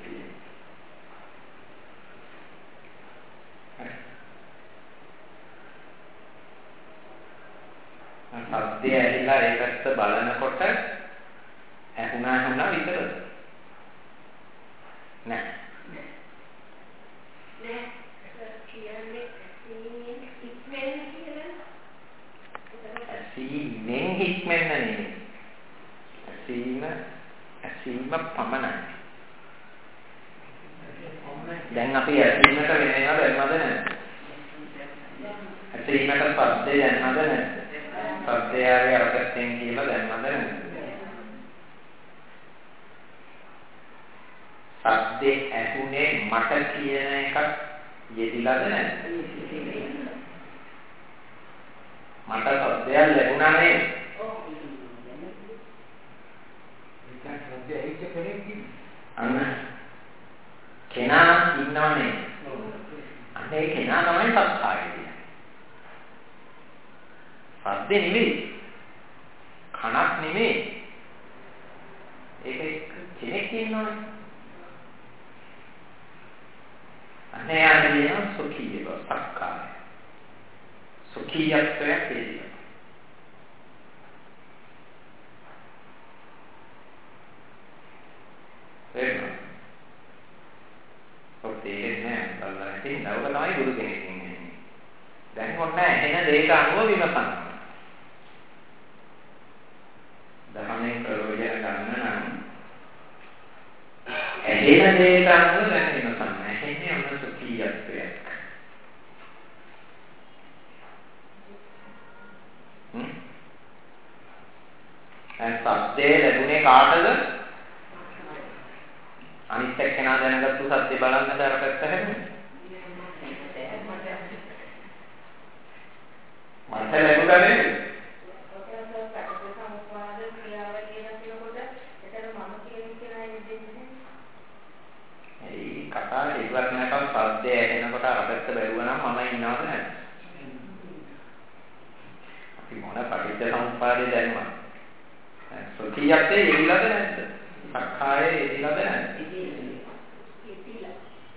Speaker 1: කියනවා. සත්‍ය ඇහිලා ඒ පැත්ත බලනකොට ඇහුණා ඇහුණා විතරද? නෑ.
Speaker 2: නෑ. කියන්නේ සීනෙන් හික්මෙන්න කියලා.
Speaker 1: සීනෙන් හික්මෙන්න නෙමෙයි. සීන සීම පමණයි. දැන් අපි ඇසීමට වෙන ඒවා දැනනවද නැද්ද? ඇසීමට පද්දේ දැනනවද නැද්ද? පද්දයාගේ අර්ථයෙන් කියලා දැනනවද නැද්ද? සද්දේ ඇහුනේ මට කියන එකක් යෙදිලාද නැද්ද? මට සද්දයක් ලැබුණා නේද? ඔව්. ඒක සද්දේ ඇහිච්ච කෙනෙක් අන්න කෙනා ඉන්නවනේ. අන්න ඒ කෙනා තමයි සත්‍යය කියන්නේ. සද්දේ නෙමෙයි. කනක් නෙමෙයි. ඒක කෙනෙක් ඉන්නවනේ. අනේ ආදී සුඛීය බව සක්කාය සුඛීයත්වය කියන්නේ එහෙම ඔතේ නෑ බලන්න ඉතින් නවක තමයි ගුරු කෙනෙක් ඉන්නේ දැන් ඔන්න එන දෙයට අනුව විමසන්න ධර්මයේ ප්‍රයෝජන ගන්න නම් එහෙම දෙයට අනුව දැන් විමසන්න එන්නේ ඔන්න සුඛීයත්වයක් හ්ම් දැන් සත්‍යය ලැබුණේ කාටද අනිත් එක්කෙනා දැනගත්තු සත්‍ය බලන්න දරපැත්ත හැදුනේ මට ලැබුණා නේද කතා ඉවත් නැකම් සද්දය එනකොට අරපැත්ත බැලුවා නම් මම ඉන්නවද නැද්ද? අපි මොන පටිච්ච සමුප්පාදේ දැනුවා? සුඛියත්තේ යෙදිලාද නැද්ද? සක්කායේ යෙදිලාද නැද්ද? යෙදිලා.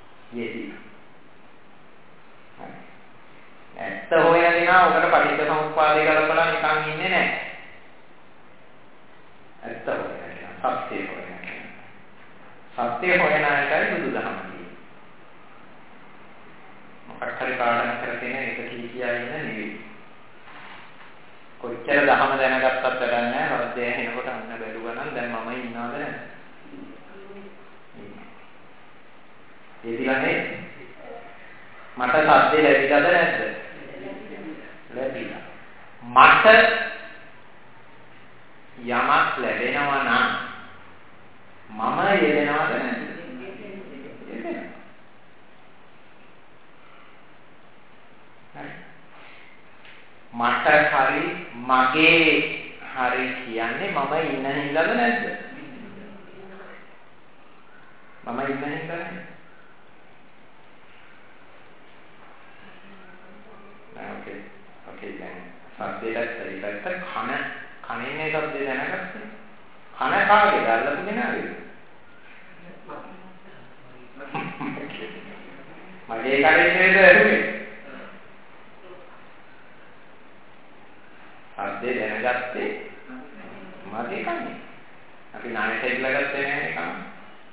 Speaker 1: යෙදිලා. ඇත්ත හොයන කෙනා ඔකට පටිච්ච සමුප්පාදේ කරපලා නිකන් ඉන්නේ නැහැ. ඇත්ත හොයන කෙනා සත්‍ය හොයන සත්‍ය හොයන අයටයි බුදුදහම කියන්නේ. මොකක් හරි පාඩම් කරගෙන ඒක කී කියා ඉන්න නෙවෙයි. කොච්චර දහම දැනගත්තත් වැඩක් නැහැ. හෘදය එනකොට අන්න බැලුවා නම් දැන් මම ඉන්නවද නැද්ද? ඒදිලා නේද? මට සද්ද ලැබිලාද නැද්ද? ලැබිලා. මට යමක් ලැබෙනවා නම් මම යෙදෙනවද නැද්ද? යෙදෙනවා. මට හරි මගේ හරි කියන්නේ මම ඉන්න හින්දාද නැද්ද? මම ඉන්න හින්දාද? ඕකේ. ඕකේ දැන් සද්දයට ඉලක්ක කන කනින්නේ සද්ද දැනගත්තේ. කන කාගේද? අල්ලපු කෙනාගේද? මගේ කනේ නේද ඇහුනේ? සද්දේ දැනගත්තේ මගේ කනේ. අපි නායක ඉල්ලගත්තේ නැහැ කන.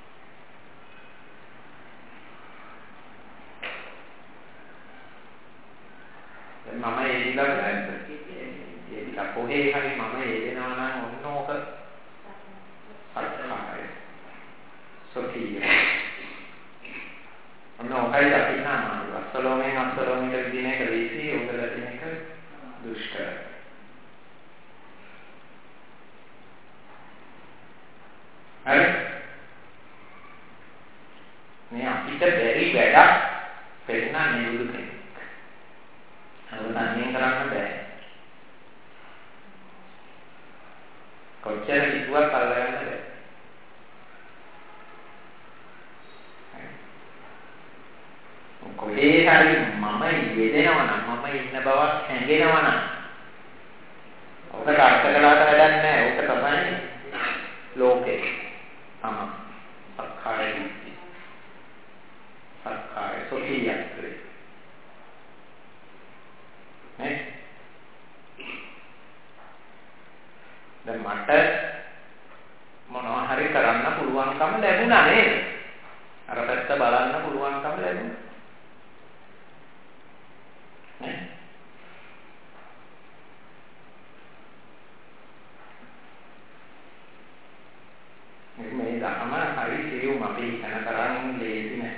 Speaker 1: කොච්චර කිව්වත් අල්ලගන්න බැහැ. කොහේ හරි මම යෙදෙනවා නම් මම ඉන්න බවක් හැඟෙනවා නම් ඔකට අර්ථ කළාට වැඩක් නැහැ. ඕක තමයි ලෝකේ. තම සක්කාය දිට්ඨිය. සක්කාය සොකියත්‍රේ. නේ? දැන් මට මොනවා හරි කරන්න පුළුවන්කම ලැබුණා නේද? අර පැත්ත බලන්න පුළුවන්කම ලැබුණා. නේ? මේ ධර්ම හරි සියුම් අපි හිතන තරම් ලේසි නෑ.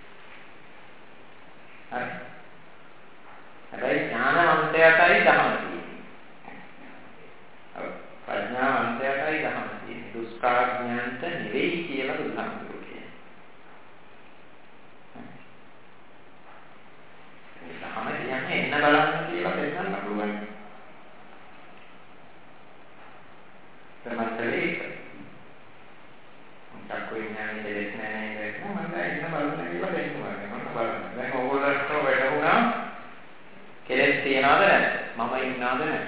Speaker 1: හරි. හැබැයි ඥානවන්තයටයි ධර්ම තියෙන්නේ. ප්‍රඥාවන්තයටයි ධර්ම තියෙන්නේ. දුෂ්කරඥාන්ත නෙවෙයි කියලා බුදුහාමුදුරුවෝ කියනවා. මේ ධර්ම කියන්නේ එන්න බලන්න කියලා පෙන්නන්න පුළුවන්. තමන්ටලේ චක්කුවේ ඥානෙ දෙලෙස් නැහැ නේද? මම දැන් ඉන්න බලන්න කියලා දෙන්නවා. මම බලන්න. දැන් ඕගොල්ලන්ට වැඩුණා කෙලෙස් තියනවද නැද්ද? මම ඉන්නවද නැද්ද?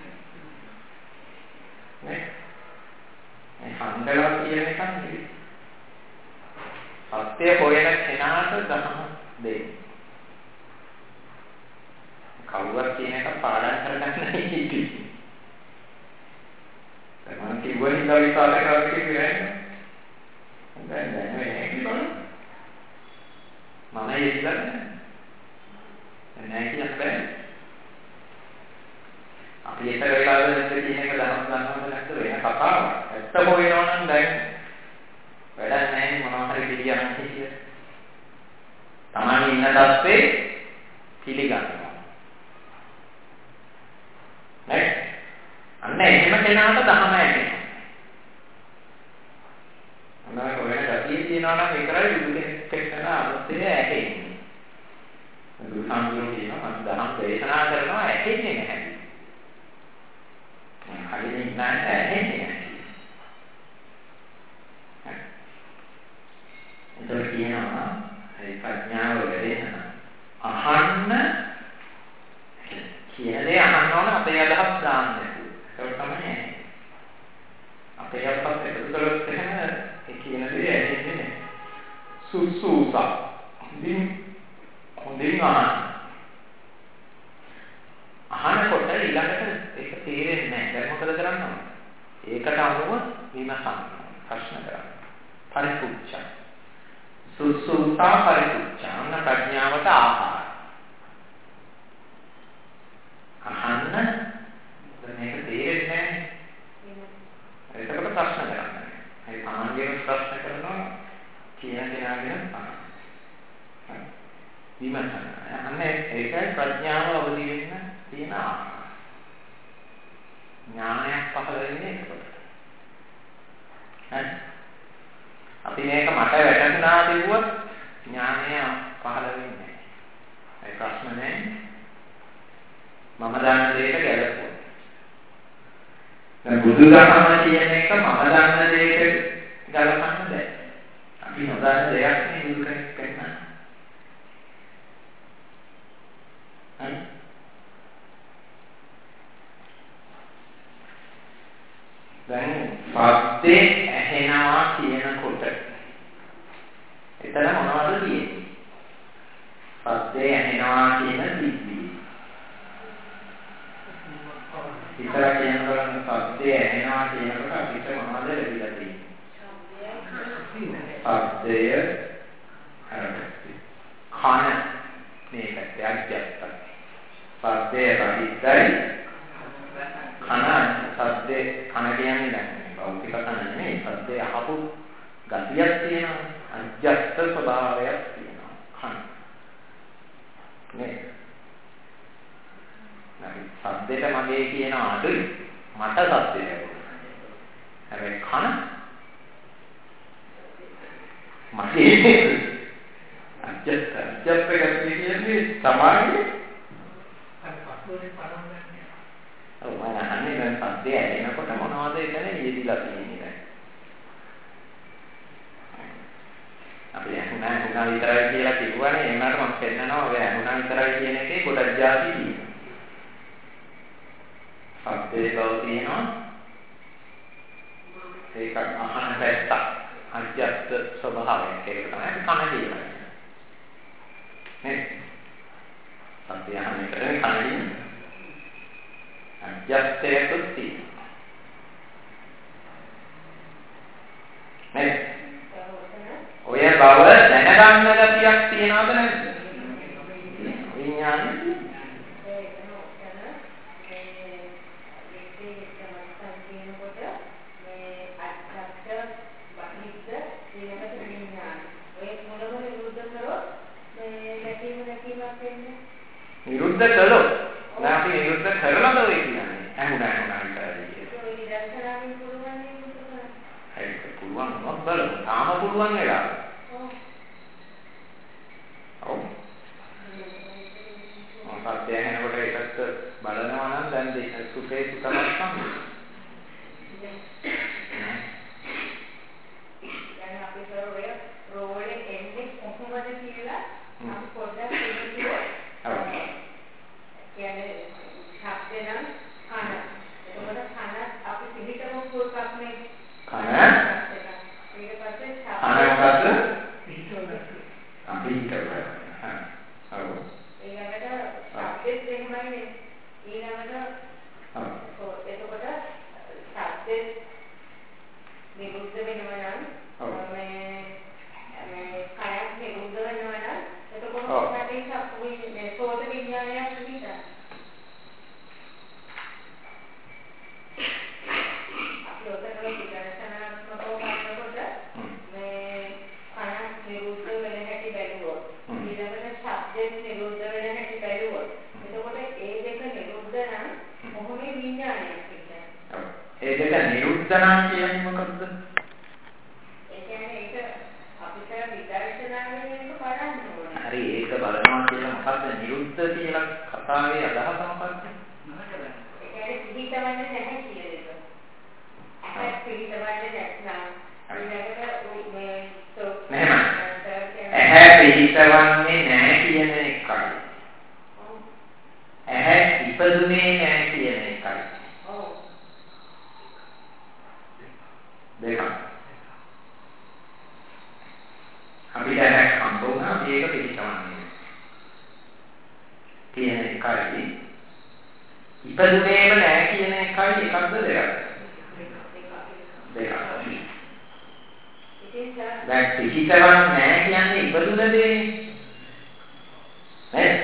Speaker 1: නේ? මේ හංගලා කියන එක නෙවෙයි. සත්‍ය හොයන කෙනාට ධර්ම දෙන්න. කවුරුත් කියන එක පාඩම් කරගන්න නෙවෙයි. තමන් කිව්ව හින්දා විශ්වාස කරලා කියන්නේ දැන් දැන් මේ කිව්වනේ මම ඉස්සර නැහැ කියන්න බෑ. අපි ඒක වෙලාවද නැද්ද කියන එක දහම් ගන්නවද නැද්ද වෙන කතාවක්. ඇත්ත හොයනවා නම් දැන් වැඩක් නැහැ මොනවා හරි පිළියම් කිය. Taman ඉන්න තත්ත්වේ පිළිගන්නවා. නේ? අන්න එහෙම කෙනාට දහම ඇහෙනවා. අන්න ඔයන ගතිය තියනවා නම් ඒකයි බුදු කෙනෙක් අනුත්තේ ඇහෙන්නේ. බුදු සම්පූර්ණ කියනවා මම දහම් දේශනා කරනවා ඇහෙන්නේ නැහැ. හරියට නැහැ ඇහෙන්නේ නැහැ. ඒක කියනවා ඒ ප්‍රඥාව වැඩෙන අහන්න කියන්නේ අහන්න ඕන අපේ අදහස් දාන්න. ඒක තමයි. අපේ අදහස් එකතු කරොත් එහෙම ඒ කියන දේ ඇහෙන්නේ නැහැ. සුසුසා. ඉතින් හොඳින් අහන්න. අහනකොට ඊළඟට ඒක තේරෙන්නේ නැහැ. දැන් මොකද කරන්න ඕන? ඒකට අනුව විමසන්න. ප්‍රශ්න කරන්න. පරිපූර්ණ. සුසුසා පරිපූර්ණ. ප්‍රඥාවට ආහාර. අහන්න මේක තේරෙන්නේ නැහැ. ඒකට ප්‍රශ්න කරන්න. ඒ සාමාන්‍යයෙන් ප්‍රශ්න කරනවා කියන කෙනාගෙන අහන්න. විමසන්න. අන්න ඒකයි ප්‍රඥාව අවදි වෙන්න තියෙන ආකාරය. ඥානයක් පහළ වෙන්නේ ඒකට. හරි. අපි මේක මට වැටුණා කිව්වොත් ඥානය පහළ වෙන්නේ නැහැ. ඒ ප්‍රශ්න නැහැ. මම දන්න දෙයක ගැලපුවා. දැන් බුදුදහම කියන එක මම දන්න දෙයක ගලපන්න බෑ. අපි නොදන්න දෙයක් නේ බුදු කෙනෙක් කරන්නේ. හරි. දැන් පස්සේ ඇහෙනවා කියනකොට එතන මොනවද තියෙන්නේ? පස්සේ ඇහෙනවා කියන සිද්ධිය. ඉතල කියනකොට පස්සේ ඇහෙනවා කියනකොට අපිට මොනවද ලැබිලා තියෙන්නේ? පස්සේ හරි. කන මේකට ඇක්ජෙක්ට්. පස්සේ රහිතයි. කන සද්දේ කන කියන්නේ නැහැ. භෞතික කන නෙමෙයි. සද්දේ අහපු ගතියක් තියෙනවා. අජ්ජත් ස්වභාවයක් තියෙනවා. කන. නේ. නැයි සද්දේට මගේ කියන අඩුයි. මට සද්දේ ලැබුණා. හැබැයි කන මගේ අජ්ජත් අජ්ජත් ගතිය කියන්නේ සමානයි. ඔව් මම අහන්නේ දැන් සද්දය ඇහෙනකොට මොනවද එතන යෙදිලා තියෙන්නේ දැන්. අපි අහුණා අහුණා විතරයි කියලා කිව්වනේ එන්නට මම පෙන්නනවා ඔය අහුණා විතරයි කියන එකේ ගොඩක් જાති තියෙනවා. සද්දේ බව තියෙනවා. ඒක අහන පැත්ත අධ්‍යත්ත ස්වභාවයක් ඒක තමයි කන කියන්නේ. නේ? සද්දය අහන එකට කන කියන්නේ. අධ්‍යත්තයකුත් තියෙනවා. නේ? ඔය බව දැනගන්න ගතියක් තියනවද නැද්ද? විඥානෙ නිරුද්ධ කළොත් නැති නිරුද්ධ කරලාද ඔය කියන්නේ අහුණා අහුණා විතරයි කියන්නේ. ඔය නිරන්තරයෙන් පුළුවන් නේ මුතුකා. ඒක පුළුවන් මොකද බලමු. තාම පුළුවන් වෙලා. ඔව්. ඔව්. මොකක්ද යනකොට ඒකත් බලනවා නම් දැන් දෙක සුපේ සුතමත් සම්මත.
Speaker 2: දැන් අපි කරේ රෝලේ එන්නේ කොහොමද කියලා අපි පොඩ්ඩක් කියනවා.
Speaker 1: ඔව්.
Speaker 2: කියන්නේ ශබ්ද නම් කන. එතකොට කන අපි පිළිකරමු පුරුකක් නේ.
Speaker 1: කන
Speaker 2: ඊට පස්සේ
Speaker 1: කන මොකද්ද? අපි හිතනවා. හා. ඔව්.
Speaker 2: ඊළඟට ශබ්දෙත් එහෙමයි. ඊළඟට ඔව්. එතකොට ශබ්දෙත් නිරුද්ධ වෙනවා නම් මේ මේ කයක් නිරුද්ධ වෙනවා නම් එතකොට මොකක්ද මේ සෝත විඥානයක් විතර. අපි ඔතන විචාරණාත්මකව බලනකොට මේ කනක් නිරුද්ධ වෙන හැටි බැලුවොත් ඊළඟට ශබ්දෙත් නිරුද්ධ වෙන හැටි බැලුවොත් එතකොට ඒ දෙක නිරුද්ධ නම් මොහොමේ විඥානයක් විතර.
Speaker 1: ඒ දෙක නිරුද්ධ නම් කියන්නේ මොකද්ද?
Speaker 2: ඒ කියන්නේ ඒක අපිට විදර්ශනාවෙන් ඒක බලන්න ඕනේ.
Speaker 1: හරි ඒක බලනවා කියලා මොකද්ද නිරුද්ධ කියලා කතාවේ අදහස මොකක්ද?
Speaker 2: ඒ කියන්නේ පිළිතවන්නේ නැහැ කියන එක. ඒක පිළිතවන්නේ නැත්නම් ඊළඟට මේ සෝ
Speaker 1: එහෙම. ඇහැ පිළිතවන්නේ නැහැ කියන එකයි.
Speaker 2: ඔව්.
Speaker 1: ඇහැ ඉපදුනේ නැහැ කියන එකයි.
Speaker 2: ඔව්.
Speaker 1: දෙක. අපිට ඇහැ හම්බ වුණා මේක පිළිතවන්නේ. කියන එකයි ඉපදුනේම නැහැ කියන එකයි එකක්ද දෙකක්ද? දෙකක්. දැන් පිළිතවන්නේ නැහැ කියන්නේ ඉපදුන දෙන්නේ. නේද?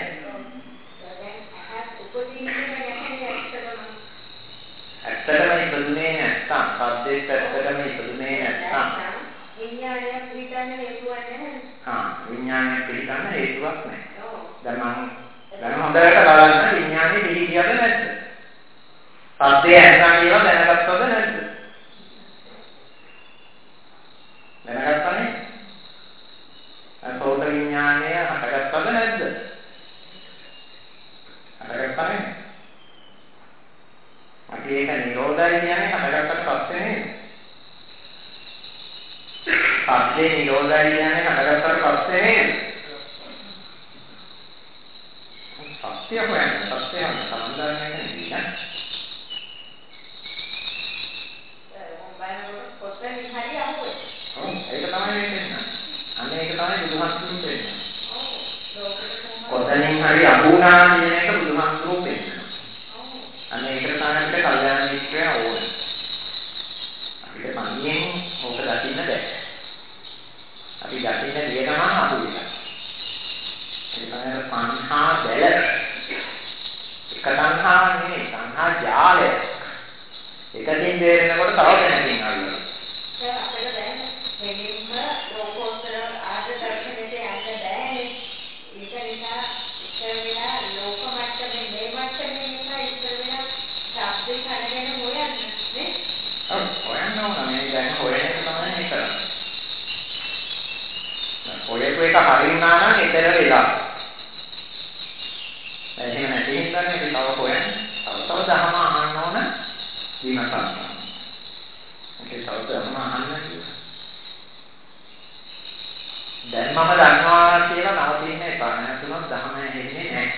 Speaker 1: ඇත්තටම ඉපදුනේ නැත්තම් සද්දෙත් ඇත්තටම ඉපදුනේ නැත්තම්
Speaker 2: විඥානයක් පිළිගන්න හේතුවක් නැහැ.
Speaker 1: හා විඥානයක් පිළිගන්න හේතුවක් නැහැ. ඔව්. දැන් මම දැන් හොඳට බලන්න විඥානේ පිළිගියද නැද්ද? සද්දේ ඇත්නම් කියලා දැනගත්තද නැද්ද? දැනගත්තනේ? අසෝත විඥානය හටගත්තද නැද්ද? හටගත්තනේ? අපි ඒක නිරෝධයි කියන්නේ හටගත්තට පස්සේ නේද? සද්දේ නිරෝධයි කියන්නේ හටගත්තට පස්සේ නේද? සත්‍ය හොයන්න සත්‍ය හොයන්න සම්බන්ධයක් නෙවෙයි.
Speaker 2: කොතනින් හරි අහුවේ.
Speaker 1: ඔව් ඒක තමයි වෙන්නේ. අන්න ඒක තමයි බුදුහාමුදුරුවෝ කියන්නේ. ඔව්. කොතනින් හරි අහුණා කියන එක බුදුහාමුදුරුවෝ කියන්නේ. ඔව්. අන්න ඒකට තමයි අපිට කල්යාණ මිත්‍රය ඕනේ. අපිට මනියෙන් ඕක දකින්න බෑ. අපි දකින්න ගිය ගමන් අහුවෙලා. ඒ තමයි සංහා බැල. එක සංහා නෙවෙයි සංහා ජාලය. එකකින් දෙන්නකොට තව දැනකින් අල්ලනවා.
Speaker 2: ඒ අපිට දැන් මෙලින්ම ලෝකෝත්තර ආර්ය දර්ශනයට යන්න බෑනේ. ඒක නිසා ඉස්සර වෙලා ලෝක මට්ටමේ මේ මට්ටමේ නිසා ඉස්සර වෙලා ශබ්දේ කනගෙන හොයන්න නේ.
Speaker 1: ඔව් හොයන්න ඕන මේ දැන් හොයන එක තමයි මේ කරන්නේ. ඔයක එක හරි වුණා නම් එතන වෙලා. එහෙම නැති හින්දානේ අපි තව හොයන්නේ. තව තව දහම අහන්න විමසන්න. ඒක තවදම අහන්න කියලා. දැන් මම දන්නවා කියලා නවතින්න එපා. නැතුනොත් දහම ඇහෙන්නේ නැහැ.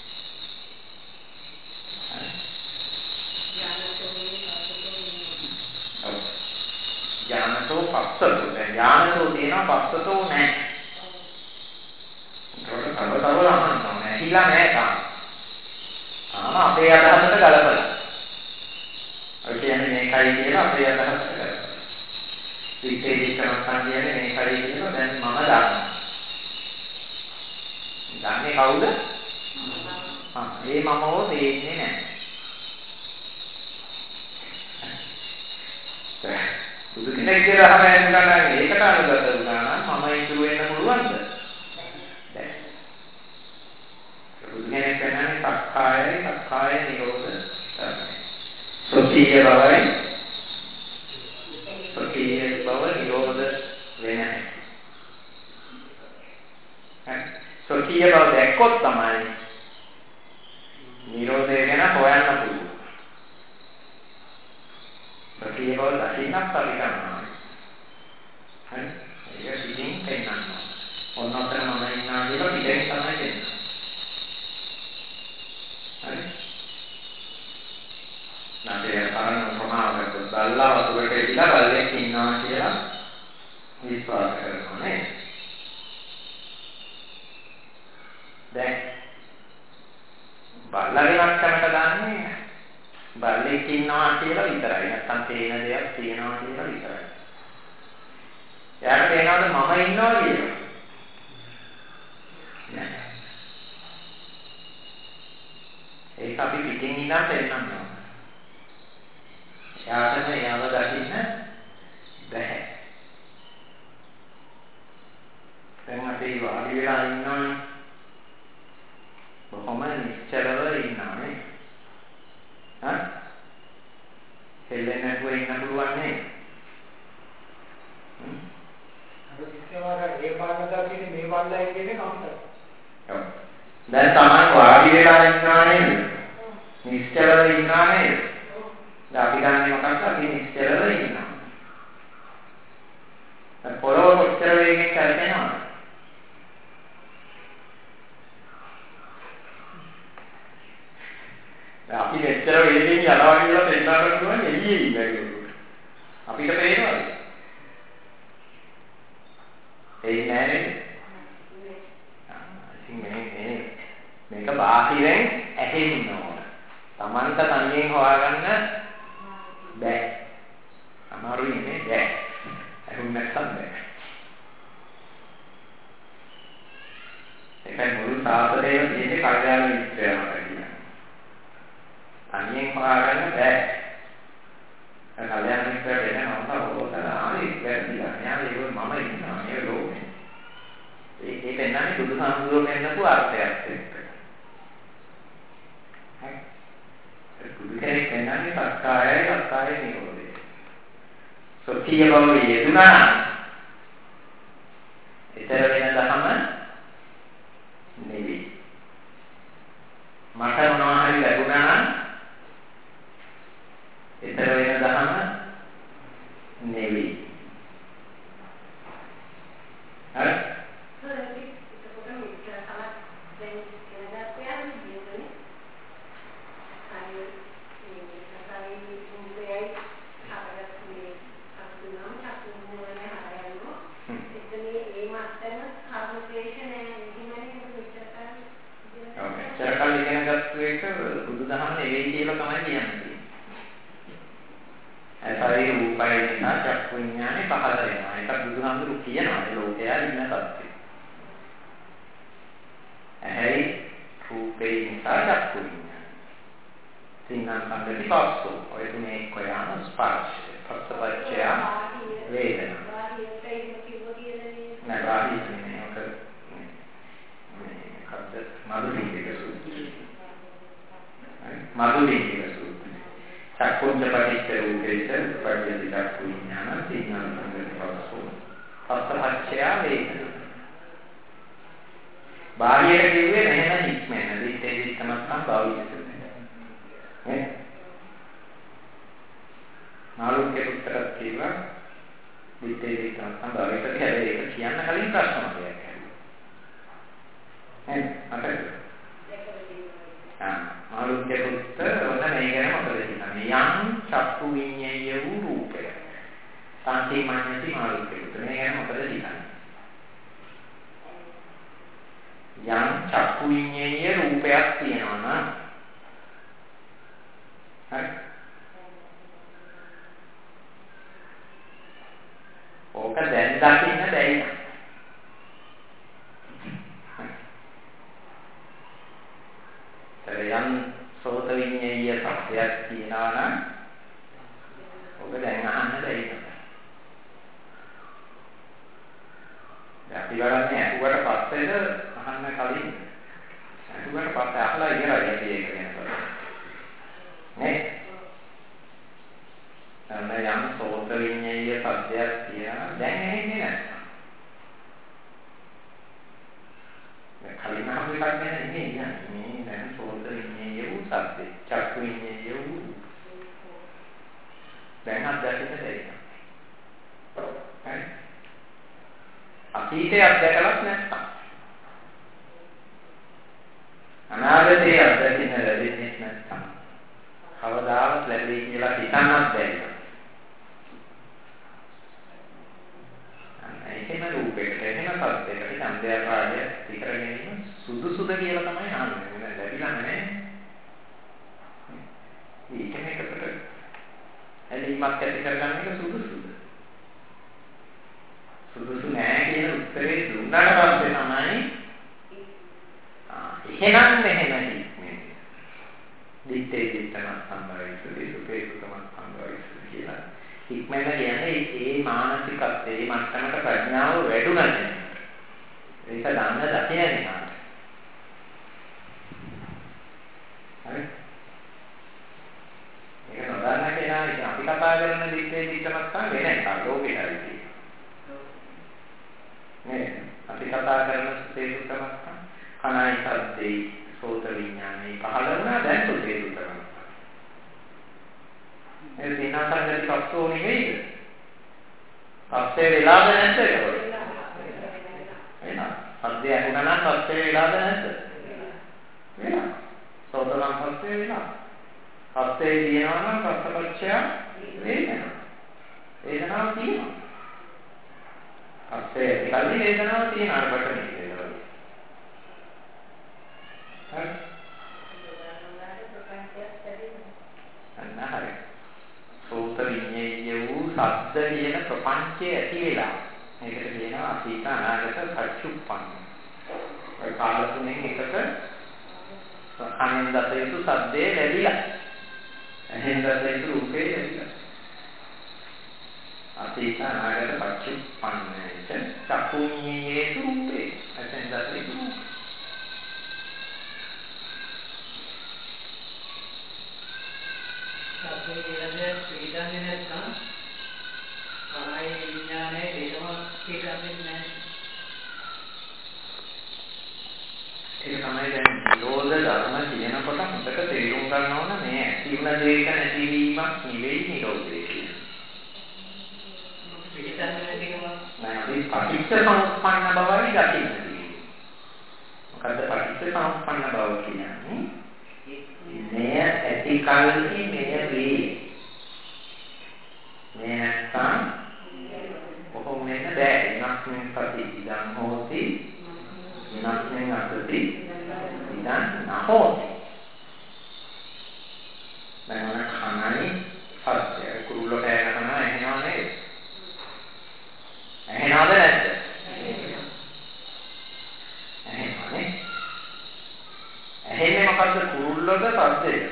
Speaker 1: ඥානතෝ පස්සතෝ. දැන් ඥානතෝ තියෙනවා පස්සතෝ නැහැ. ඒක තව තව අහන්න ඕනේ. ඇහිලා නැහැ තාම. තාම අපේ අදහසට ගලපලා. ඒ කියන්නේ මේකයි කියලා අපේ අදහසට ගලපලා. විශේෂ කරනවා කියන්නේ මේකයි කියලා දැන් මම දන්නවා. දන්නේ කවුද? ආ ඒ මමව තේින්නේ නැහැ. බුදු කෙනෙක් කියලා අහගෙන ගන්න ඒකට අනුගත වුණා නම් මම ඉතුරු වෙන්න පුළුවන්ද? බැහැ. බුදු කෙනෙක් කියන්නේ සක්කායයි සක්කාය නිරෝධ කරන්නේ. සොකීය බවයි සොකීය බව නිරෝධ වෙන්නේ. හරි. සොකීය බව දැක්කොත් තමයි නිරෝධය ගැන හොයන්න පුළුවන්. සොකීය බව දකින්නත් අපි කරනවා. හරි. ඒක පිටින් පෙන්නනවා. ඔන්නතර මම ඉන්නවා කියලා පිටින් තමයි දෙන්නේ. හරි. නැත්නම් කරන ප්‍රමාණයට බල්ලා වතුරට ඉලා බල්ලෙක් ඉන්නවා කියලා විශ්වාස කරනවා නේ. දැන් බල්ලාගේ ලක්ෂණට ගන්නේ බල්ලෙක් ඉන්නවා කියලා විතරයි. නැත්නම් තේන දෙයක් තියෙනවා කියලා විතරයි. යාට තේනවද මම ඉන්නවා කියලා? නෑ. ඒක අපි පිටින් ඉඳන් පෙන්නනවා. යාටම යව දකින්න බැහැ. දැන් අපි වාඩි වෙලා ඉන්නවා. බොහොම නිශ්චලව ඉන්නවා නේ. හා? හෙල්ලෙන්නේ නැතුව ඉන්න පුළුවන් නේ. හ්ම්.
Speaker 3: අර සිස්ටමකට ඒ පාඩමක් තියෙන්නේ මේ පාඩලයි කියන්නේ කවුද?
Speaker 1: ඔව්. දැන් Taman වාඩි වෙලා ඉන්නවා නේද? නිශ්චලව ඉන්නවා නේද? දැන් අපි ගන්නේ මොකක්ද? අපි නිශ්චලව ඉන්නවා. දැන් පොළොව කොච්චර වේගෙන් කරකිනවද? දැන් අපි මෙච්චර වේගෙන් යනවා කියලා පෙන්නන්න පුළුවන් එළියේ ඉන්නේ. අපිට පේනවද? ඒ නෑ නේද? මේක බාහිරෙන් ඇහෙන්න ඕන. Tamanta තනියෙන් හොයාගන්න බෑ. අමාරුයි නේ බෑ. අහුන් නැත්තම් බෑ. ඒකයි මුළු සාසනයම තියෙන්නේ කල්යාණ මිත්‍රයම කියලා. තනියෙන් හොයාගන්න බෑ. කල්යාණ මිත්‍රය වෙන නවතවෝතන ආයේ වැරදිලා. මෙයා ඒක මම ඉන්නවා මේ ලෝකේ. ඒක එන්නන්නේ බුදුහාමුදුරුවෝ කියනකෝ අර්ථයක් එක්ක. බුදුකෙනෙක් කියන්නේ සක්කායයි සක්කාය නිරෝධය. සොකීය බව යෙදුනා ඊතර වෙන දහම නෙවි. මට මොනවා හරි ලැබුණා නම් ඊතර වෙන දහම නෙවි. හරි? බුදුදහම නෙවෙයි කියලා තමයි කියන්නේ. ඒතරේ රූපය නිසා චක්කු විඥානේ පහළ වෙනවා. ඒක බුදුහාමුදුරු කියනවා ඒ ලෝකයා ඉන්න තත්ත්වය. ඇයි රූපේ නිසා චක්කු විඥාන. සින්නම් සංගති පස්සෝ. ඔය තුනේ කොයාම ස්පර්ශ. පස්සපච්චය වේදනා. නෑ නේ ඔක මේ කද්ද මාදුරික සූත්‍රය. මාදුරික සූත්‍රය. චක්කුංච පටිච්ච රූපේච පටිච්ච චක්කු විඥාන සින්නම් සංගති පස්සෝ. පස්සපච්චය වේදනා. බාහිර කිව්වේ මෙහෙම හික්මෙන. දිත්තේ දිත්තමත් නම් භාවිත වෙන්නේ. නේ? මාළුන්ගේ පුත්‍රත් කියලා විත්තේ දෙකක් තමයි ඒක කියලා ඒක කියන්න කලින් ප්‍රශ්න වගේ ඈ අතේ ආ මාළුන්ගේ පුත්‍ර වද මේ ගැන මොකද කියන්නේ යම් චක්කු විඤ්ඤාය වූ රූපය සාන්තිමාන්‍යති මාළුන්ගේ පුත්‍ර මේ ගැන මොකද කියන්නේ යම් චක්කු විඤ්ඤාය රූපයක් තියෙනවා නම් හරි ඕක දැන් දකින්න බැරි නම් යම් සෝත විඤ්ඤාය සත්‍යයක් තියෙනවා නම් ඕක දැන් අහන්න බැරි නම් දැන් අපි බලන්නේ අහුවට පස්සේද අහන්න කලින් අහුවට පස්සේ අහලා ඉවරයි අපි ඒක ගැන නේ අන්න යම් සෝත විඤ්ඤාය සත්‍යයක් තියෙනවා දැන් ඇහෙන්නේ නැහැ දැන් කලින් අහපු එකක් ගැන නෙමෙයි මේ දැන් සෝත විඤ්ඤාය වූ සත්‍ය චක්කු විඤ්ඤාය වූ දැන් අත්දැකීම දෙයක් හරි අතීතයේ අත්දැකලත් නැත්තම් අනාගතයේ අත්දැකීම ලැබෙන්නේ නැත්තම් කවදාවත් ලැබෙයි කියලා හිතන්නත් බැහැ. ඒකේම රූපයකට එහෙම සත්‍යයකට සම්දේශාරය විතරගෙන සුදුසුද කියලා තමයි අහන්නේ. නේද? ලැබිලා නැහැ. ඒකම එකට එළිමත් ඇති කරගන්න එක සුදුසුද? සුදුසු නැහැ කියන උත්තරේ දුන්නාට පස්සේ තමයි ආ එහෙනම් මෙහෙම හික්මේ. දිත්තේ දිත්තම සම්බරයිසුලි සුපේ සුතම සම්බරයිසුලි කියලා. හික්මන කියන්නේ ඒ මානසිකත්වයේ මට්ටමට ප්‍රඥාව වැඩුණා කියන එක. ඒක දන්න දකින්නේ නැහැ. හරි. ඒක නොදන්න කෙනා ඉතින් අපි කතා කරන දිත්තේ දිත්තම තමයි වෙන එකක් ලෝකේ හරි. නේ අපි කතා කරන සුපේ සුතම කණයි සද්දේ සෝත විඥානේ පහළ වුණා දැන් සුපේ සුතම. ඒ දිනාසංගති පස්සෝ නෙවෙයිද? පස්සේ වෙලාද නැද්ද ඒක? වෙනවා. සද්දේ ඇහුණා නම් පස්සේ වෙලාද නැද්ද? වෙනවා. සෝතනම් පස්සේ වෙනවා. පස්සේ දිනනවා නම් පස්සපච්චය වේදනා. වේදනාව තියෙනවා. පස්සේ කල්ලි වේදනාව තියෙනවා බට නෙවෙයි. හරි. අන්නහරි. සෝත විඤ්ඤාය වූ සද්ද කියන ප්‍රපංචය ඇති වෙලා මේකට කියනවා අතීත අනාගත පච්චුප්පන්න. ඒ කාල තුනෙන් එකක කනෙන් දත යුතු සද්දේ ලැබිලා. එහෙන් දත යුතු රූපේ ලැබිලා. අතීත අනාගත පච්චුප්පන්නේච චක්කුඤ්ඤේ රූපේ. එහෙන් දත යුතු රූපේ.
Speaker 3: අපේ කියන්නේ පිළිගන්නේ නැත්නම් කමයි විඥානේ දෙකම පිළිගන්නේ නැහැ.
Speaker 1: ඒක තමයි දැන් නිරෝධ ධර්ම කියනකොට අපිට තේරුම් ගන්න ඕන මේ ඇති වුණ දෙයක නැතිවීමක් නෙවෙයි නිරෝධය කියන්නේ.
Speaker 3: පිළිගන්නේ නැතිකම
Speaker 1: නෑ අපි පටිච්ච සමුප්පන්න බවයි දකින්නේ. මොකද්ද පටිච්ච සමුප්පන්න බව කියන්නේ? මෙය ඇති කල්හි මෙය වේ. මෙය නැත්නම් කොහොම වෙන්න බෑ. ඉනක්ෙන් පටි ඉදන් හෝති. ඉනක්ෙන් අසති ඉදන් නහෝති. දැන් මොන කනයි සත්‍ය කුරුල්ලෝ කෑ ගන්නවා එහෙනව නේද? එහෙනවද නැද්ද? එහෙනවනේ. එහෙන්නේ මොකද්ද කුරුල්ලෝද සද්දේද?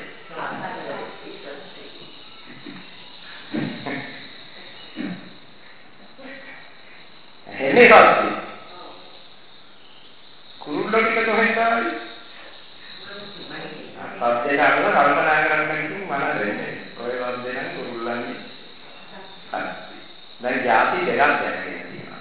Speaker 1: එහෙන්නේ සද්දේ. කුරුල්ලෝ ටික කොහෙන්ද ආවේ? සද්දේට අනුව කල්පනා කරන්න කිව්ව මනස වෙන්නේ. ඔය වද්දේ නම් කුරුල්ලන්නේ. හරි. දැන් ಜಾති දෙකක් දැනගෙන තියෙනවා.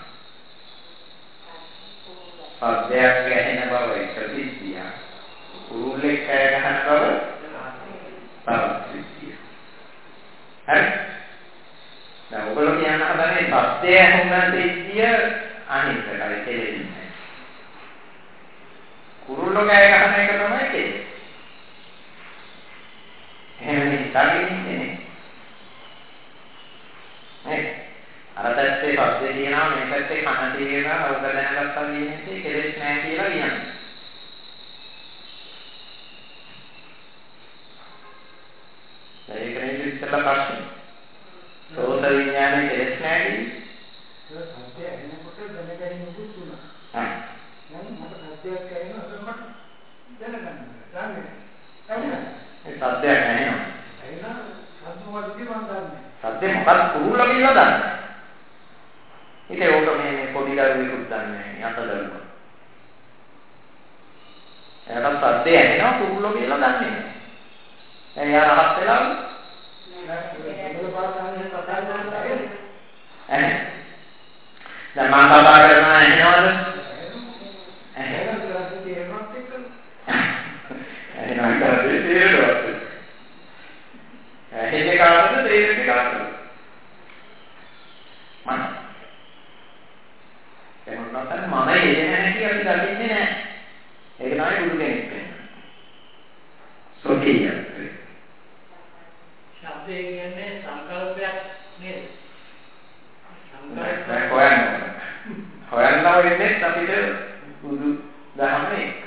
Speaker 1: සද්දයක් ඇහෙන බව එක සිද්ධියක්. කුරුල්ලෙක් කෑ ගහන බව තවත් සිද්ධියක්. හරි? ඔයගොල්ලෝ කියන හදනේ සත්‍යය හොඳට ඉතිය අනිත්‍යයි කෙලෙන්නේ. කුරුල්ලෝ කෑ ගහන එක තමයි කෙලෙන්නේ. එහෙම හිතාගෙන නේ. අර පැත්තේ සත්‍ය කියනවා මේ පැත්තේ කන තියෙනවා අවුල දැනගත්තා කියන්නේ කෙලෙස් නැහැ කියලා කියන්නේ. ඒක නේ ඉස්සෙල්ලා ප්‍රශ්නේ. සෝත විඥානේ කෙලෙස් නැහැ කියන්නේ.
Speaker 3: ඒක සත්‍ය එනකොට දැනගැනීම දුන්නා.
Speaker 1: හා.
Speaker 3: දැන් මට සත්‍යයක් කියනවා මට දැනගන්න. දැනගන්න.
Speaker 1: ඒ සත්‍යයක් නැහැ නේද?
Speaker 3: එහෙනම් සම්මුතිය මම දන්නේ.
Speaker 1: සත්‍ය මොකක්ද කුරුල්ලා කියලා දන්නේ. ඉතින් ඕක මේ මේ පොඩි දරුවෙකුත් දන්නේ නැහැ අතදරුවා. එයාට සත්‍ය ඇහෙනවා කුරුල්ලා කියලා දන්නේ නැහැ. දැන් යා රහත් වෙලා නෑ පාසානේ කතා කරනවා. ඈ දැන් මම කතා කරනවා ඇහෙනවද? ඇහෙනවා කියලා තේරෙන්නත් එක්ක. ඇහෙනවා කියලා තේරෙන්නවත්. ඇහෙන්නේ කාටද තේරෙන්නේ කාටද? මම එහෙනම් නැත්නම් මම එන්නේ නැහැ කියලා අපි දකින්නේ නැහැ. ඒක තමයි බුදු කෙනෙක් කියන්නේ. සෝතිය.
Speaker 3: ශබ්දය කියන්නේ සංකල්පයක් නේද?
Speaker 1: සංකල්පයක් හොයන්න. හොයන්න වෙන්නේ අපිට බුදු දහම එක්ක.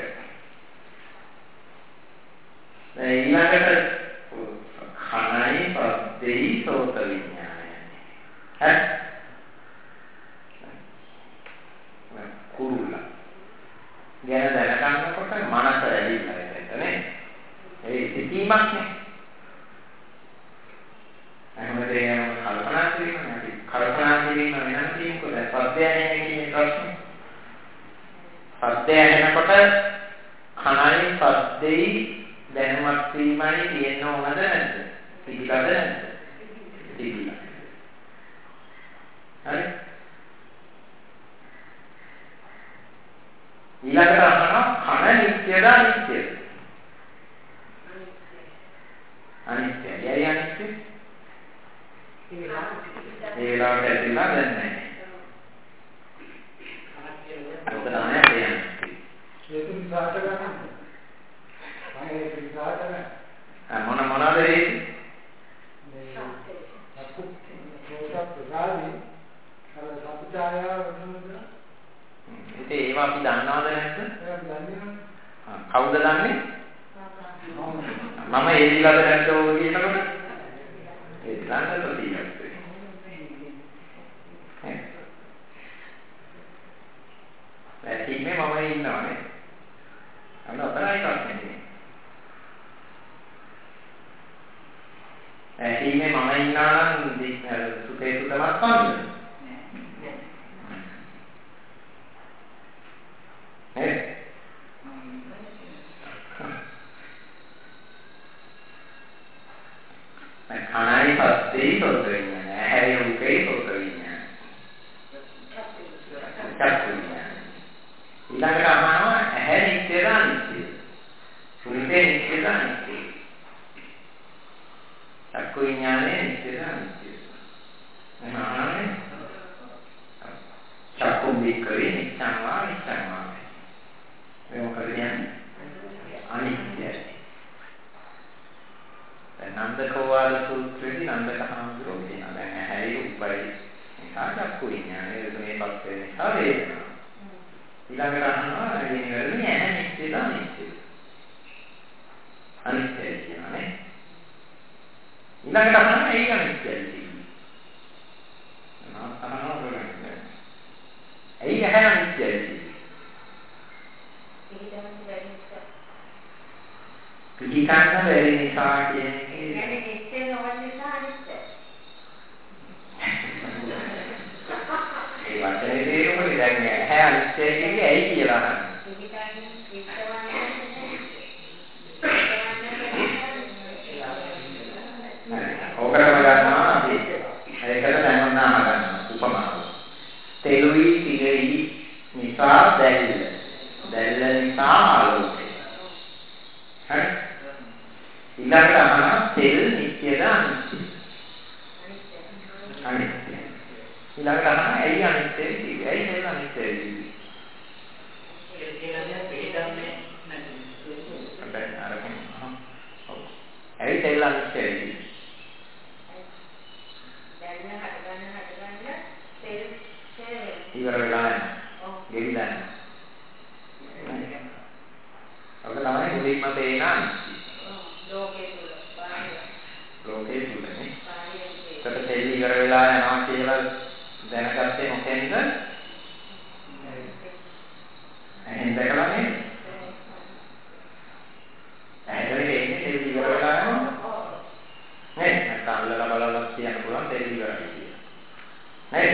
Speaker 1: ඒ ඊළඟට කනයි පස්දෙයි සෝත විඥානය. හරි? කුරුල්ලා. ගැන දැනගන්නකොට මනස ඇවිල්ලා එතන නේ. ඒ සිතීමක් නේ. එහෙනම් කල්පනා කිරීම නෙවෙයි. කල්පනා කිරීම වෙනම තියෙනකොට සත්‍යයනේ කියන්නේ ප්‍රශ්නේ. සත්‍යය එනකොට කනයි පස්දෙයි දැනුමක් වීමයි තියෙන්න ඕනද නැද්ද? පිළිගද නැද්ද? පිළිගද. හරි? ඊළඟට අහනවා කන නිත්‍යද අනිත්‍යද? අනිත්‍යයි. යයි අනිත්‍ය? ඒ වෙලාවට ඇතිලා දැන් නැහැ. ඔක තමයි කියන්නේ.
Speaker 3: ඒක විසාට ගන්න. ඒක විසාට ගන්න.
Speaker 1: ආ මොන මොනවාද ඒ?
Speaker 3: මේ අකුත් පොසත් ප්‍රසාරි අර සත්‍යය වුණා.
Speaker 1: ඉතින් ඒවා අපි දන්නවද නැද්ද?
Speaker 3: ඒක දන්නේ.
Speaker 1: ආ කවුද දන්නේ? මම ඒ විලාද නැද්ද ඔය කියනකොට? ඒ ළඟට තියෙනවා. ඒ ඉන්නේ මම ඉන්නවනේ. අන්න අපරායි කන්නේ. ඒ ඉන්නේ මම ඉන්නවා නම් සුතේ සුතමත් පන්ද. නේ? කනයි පස්සේ සෝත විඥානය. ඇහැයි උකේ සෝත විඥානය. චක්කු විඥානය. ඊළඟට අහනවා ඇහැ නිත්‍යද අනිත්‍යද? සුනිතේ නිත්‍යද අනිත්‍යද? චක්කු විඥානය නිත්‍යද අනිත්‍යද? එහෙනම් චක්කු විකරේ නිත්‍යං වා නිත්‍යං වා. මේ මොකද කියන්නේ? අනිත්‍යයි. නන්දකෝවාද සූත්‍රයේදී නන්දක හාමුදුරුවෝ කියනවා දැන් ඇහැයි උපයි නිසා චක්කු විඥානය මේ පස්සේ නිසා වේදනා. ඊළඟට අහනවා මේ වෙන්නේ ඇහැ නිත්‍යද අනිත්‍යද? අනිත්‍යයි කියනනේ. ඊළඟට අහනවා ඒක අනිත්‍යයි කියන්නේ. අහනවා බලන්න. ඇයි ඇහැ අනිත්‍යයි කියන්නේ? පිළිගන්න බැරි නිසා කියන්නේ
Speaker 2: يعني නිත්‍ය නොවන නිසා අනිත්‍යයි.
Speaker 1: ඒ වචනේ තේරුම දැන් ඇහැ අනිත්‍යයි කියන්නේ ඇයි කියලා අහන්නේ.
Speaker 2: පිළිගන්න විශ්වාසය
Speaker 1: ඕකට ගන්නවා අපි. ඒකට දැනගන්න අහගන්න උපමාව. තෙලුයි තිරෙයි නිසා දැල්ල. දැල්ල නිසා ආලෝකය. හරි? ඊළඟට අහනවා තෙල් නිත්‍යද අනිත්‍යද? අනිත්‍යයි. ඊළඟට අහනවා ඇයි අනිත්‍යයි කිව්වේ? ඇයි තෙල් අනිත්‍යයි කිව්වේ?
Speaker 4: ඒ කියන්නේ පිටන්නේ නැති.
Speaker 1: අපිට අරගෙන අහන්න. ඔව්. ඇයි තෙල් අනිත්‍යයි කිව්වේ?
Speaker 2: දැන් හට ගන්න හට ගන්න තෙල්
Speaker 1: ඉවර වෙලා යනවා. ඔව්. ගෙවිලා යනවා. ඔක තමයි මුලින්ම තේන අනිත්‍ය.
Speaker 2: ලෝකේ තුල බාහිර.
Speaker 1: ලෝකේ තුලනේ.
Speaker 2: බාහිර.
Speaker 1: ඒකට තෙල් ඉවර වෙලා යනවා කියලා දැනගත්තේ මොකෙන්ද? එහෙන් දැකලා නේ? ඇහැට එන්නේ තෙල් ඉවර වෙලා යනවා. නේ? නැත්නම් අල්ලලා බලලා කියන්න පුළුවන් තෙල් ඉවරයි කියලා. නේ?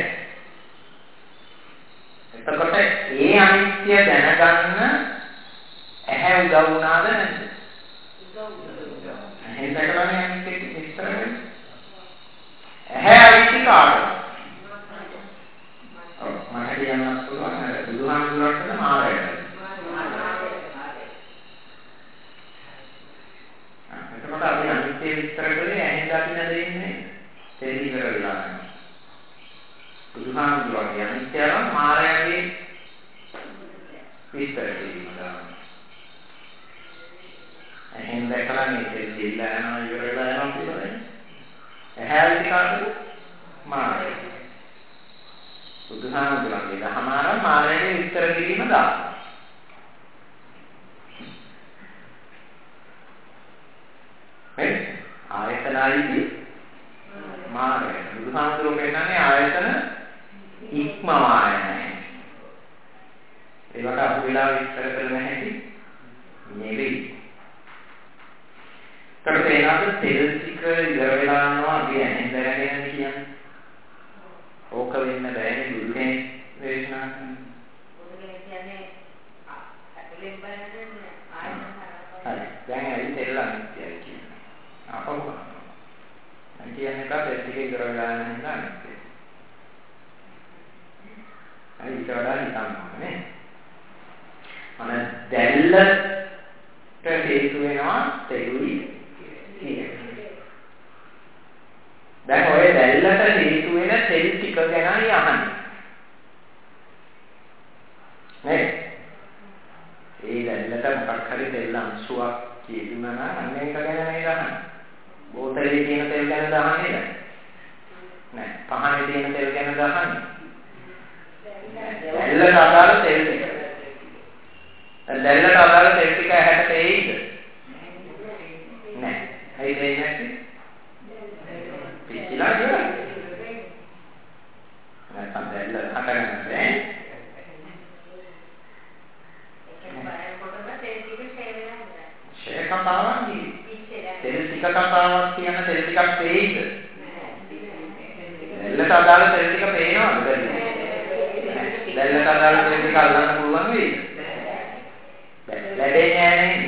Speaker 1: එතකොට ඒ අනිත්‍ය දැනගන්න ඇහැ උදව් වුණාද නැද්ද? උදව් වුණා. එහෙන් දැකලා නේ අනිත්‍ය විස්තර වෙන්නේ. ඇහැ අයිති කාටද? ඔව් මට කියන්නත් පුළුවන් අර බුදුහාමුදුරන්ට මාරයට. එතකොට අපි අනිත්‍ය විස්තර කරේ ඇහෙන් දකින්න දෙන්නේ තෙල් ඉවර වෙලා යනවා. බුදුහාමුදුරන්ගේ අනිත්‍යව මාරයගේ විස්තර කිරීමයි. එහෙන් දැකලා මේ තෙල් දිලා යනවා ඉවර වෙලා යනවා කියන්නේ. ඇහැ අයිති කාටද? මාරය. බුදුහාමුදුරන්ගේ දහමාර මාරයේ විස්තර කිරීම දාන. මේ ආයතන අයිති මාරය. බුදුහාමුදුරුවෝ කියන්නේ ආයතන ඉක්මවා යන්නේ. ඒකට අපු වෙලා විස්තර කරන්න හැටි නෙවෙයි. කට තේනාද තෙල් ටික ඉවර වෙලා යනවා කියන්නේ දැනගෙන කියන්නේ. ඕක වෙන්න බෑනේ බුදුනේ දේශනා කරන්නේ.
Speaker 2: බුදුනේ කියන්නේ අතලින් බලන්නේ ආයතන හරහා.
Speaker 1: හරි. දැන් ඇයි තෙල් අනිත්‍යයි කියන්නේ. අපව. මම කියන්නේ කා තෙල් ටික ඉවර වෙලා යන නිසා අනිත්‍යයි. හරි ඊට වඩා හිතන්න නේ. අන දැල්ලට හේතු වෙනවා තෙලුයි කියන්නේ. දැන් ඔය දැල්ලට හේතු වෙන තෙල් ටික ගැනයි අහන්නේ. නේ? ඒ දැල්ලට මොකක් හරි තෙල් අංශුවක් කියදුනා නම් අන්න ඒක ගැන නේද අහන්නේ. බෝතලේ තියෙන තෙල් ගැනද අහන්නේ නැහැ. නෑ. පහනේ තියෙන තෙල් ගැනද අහන්නේ. දැල්ලට අදාළ තෙල් ටික. දැල්ලට අදාළ තෙල් ටික ඇහැට තේයිද? නෑ. ඇයි තේන්නේ නැත්තේ? පිටිලා ඉවරයි. නැත්නම් දැල්ල හටගන්න බෑ. ෂේ කතාවක් නෙවෙයි. තෙල් ටික කතාවක් කියන තෙල් ටිකක් තේයිද? දැල්ලට අදාළ තෙල් ටික පේනවද බැලුවොත්? දැල්ලට අදාළ තෙල් ටික අල්ලන්න පුළුවන් වෙයිද? ලැබෙන්නේ නැහැ නේද?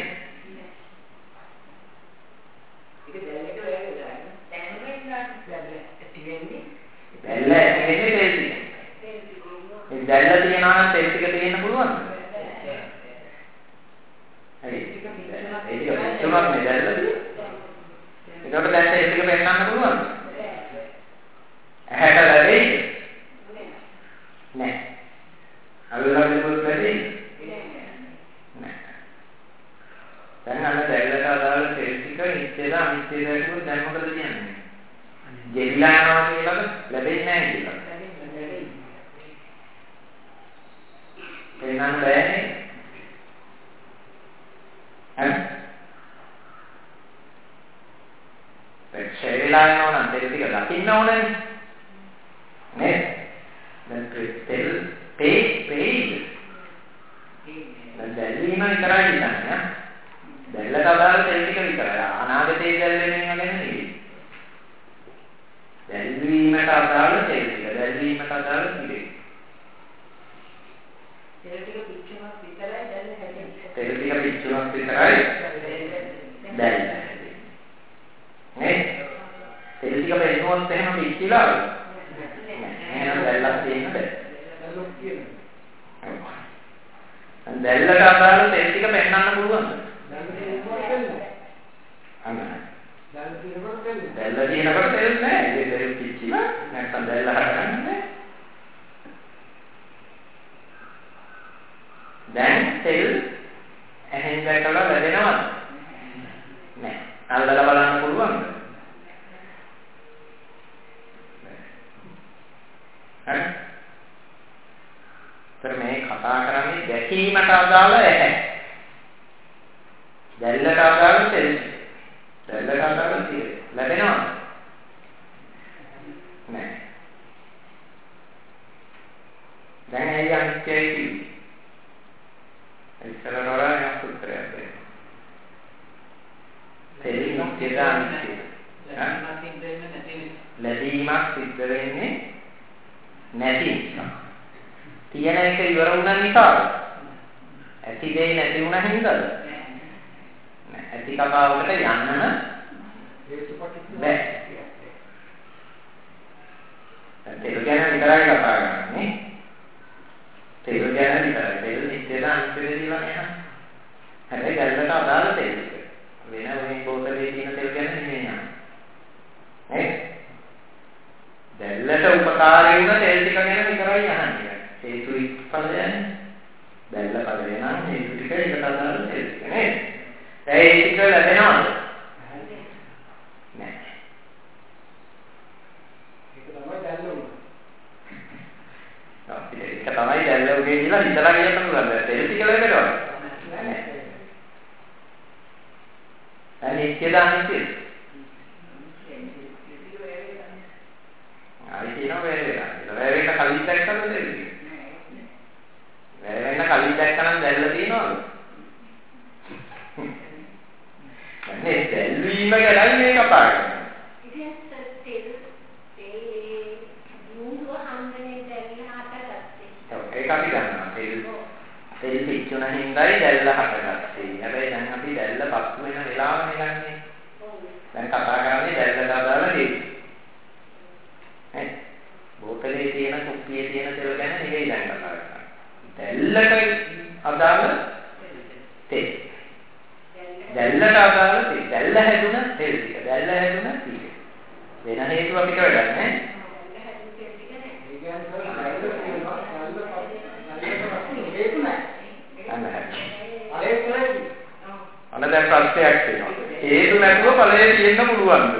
Speaker 1: දැල්ල ඇතිවෙන්නේ තෙල් ටික. මේ දැල්ල තියනවා නම් තෙල් ටික තියෙන්න පුළුවන්ද? හරි. ඒක පිටුමක් නේ දැල්ල තියෙන්නේ. ඒකට දැන් තෙල් ටික පෙන්නන්න පුළුවන්ද? ඇහැට ලැබෙයිද? නැහැ. අල්ලලා දෙන්නොත් ලැබෙයිද? නැහැ. දැන් අන්න දැල්ලට අදාළ තෙල් ටික නිත්‍යද අනිත්‍යද කියනකොට දැන් මොකද කියන්නේ? ගෙවිලා යනවා කියලාද ලැබෙන්නේ නැහැ කියලා. එනනම් බෑනේ. හරි. පෙක්ෂේලා යනවා නම් තෙල් ටික දකින්න ඕනේ. නේ? දැන් තෙල් තේ තේයිද? දැන් දැල්වීම විතරයි හිතන්නේ. දැල්ලට අදාළ තෙල් ටික විතරයි. අනාගතයේ දැල්වෙන්නේ නැහැ නෙවෙයි. දැල්වීමට අදාළ තෙල් ටික දැල්වීමට අදාළ ඉරේ.
Speaker 2: තෙල් ටික පිච්චුමක් විතරයි දැල්ල හැදෙන්නේ.
Speaker 1: තෙල් ටික පිච්චුමක් විතරයි දැල්ල. නේ? තෙල් ටික වෙනවොත් එහෙම පිච්චිලාද? එහෙනම් දැල්ලක් තියෙන්නද? දැල්ලක් තියෙනවා. දැල්ලට අදාළ තෙල් ටික පෙන්වන්න පුළුවන්ද? දැල්ල තියෙනකොට අන්න. දැල්ල තියෙනකොට තෙල් දැල්ල තියෙනකොට තෙල් නැහැ. ඒ තෙල් පිච්චිලා නැත්නම් දැල්ල හරගන්නේ නැහැ. තෙල් ඇහෙන් දැකලා ලැබෙනවද? නෑ. අල්ලලා බලන්න පුළුවන්ද? හරි. තර මේ කතා කරන්නේ දැකීමට අදාළ ඇහැ. දැල්ලට අදාළ තෙල්. දැල්ලට අදාළ තෙල් ලැබෙනවද? නෑ. දැන් ඇයි අනිත්‍යයි කිව්වේ? ඉස්සර නෝරා යන සූත්‍රයක් දෙන්න. තෙලින් කියද අනිත්‍ය. ලැබීමක් සිද්ධ වෙන්නේ නැති නිසා. තියෙන එක ඉවර වුණා නිසාද? ඇති දෙයි නැති වුණා හින්දාද? නෑ. ඇති කතාවකට යන්නම බැහැ. තෙල් ගැන විතරයි කතා කරන්නේ. තෙල් ගැන විතරයි. තෙල් නිත්‍යද අනිත්‍යද කියලා නෑ. හැබැයි ගැල්ලට අදාළ තෙල්. වෙන මේ බෝතලේ තියෙන තෙල් ගැන නෙමෙයි නෑ. නේ? දැල්ලට උපකාරී වුණ තෙල් ටික ගැන විතරයි අහන්නේ. හේතු ඉක්පලයන් දැල්ල පදේ නම් හේතු ටික එකට අදාළ තෙල් ටික නේද? දැන් ඒ ටික ලැබෙනවද? නෑ. ඒක තමයි දැල්ල උනේ. ඒක තමයි දැල්ල උනේ කියලා හිතලා කියන්න පුළුවන්. තෙල් ටික ලැබෙනවද? නෑ. අනේ කියලා අනිත්‍යද? ආයි කියනවා වේ වෙලා. වේ වෙන්න කලින් දැක්කම දෙන්නේ. වේ වෙන්න කලින් දැක්කනම් දැල්ල තියනවද? මේ දැල්වීම ගැනයි මේ කතා කරන්නේ.
Speaker 2: ඉතින් තෙල් තෙල් නූරු හම්බෙන්නේ දැල්ල හටගත්තේ.
Speaker 1: ඔව් ඒක අපි දන්නවා. තෙල් තෙල් පිච්චුන හින්දායි දැල්ල හටගත්තේ. හැබැයි දැන් අපි දැල්ල පත්තු වෙන වෙලාව නෙගන්නේ. දැන් කතා කරන්නේ දැල්ලට අදාළ දේ. ඈ බෝතලේ තියෙන කුප්පියේ තියෙන තෙල් ගැන නෙවෙයි දැන් කතා කරන්නේ. දැල්ලට අදාළ තෙල්. දැල්ලට අදාළ තෙල්. දැල්ල හැදුන තෙල් ටික. දැල්ල හැදුන ටික. වෙන හේතු අපිට වැඩක් නැහැ. අන්න දැන් ප්‍රශ්නයක් තියෙනවා. හේතු නැතුව ඵලයේ තියෙන්න පුළුවන්ද?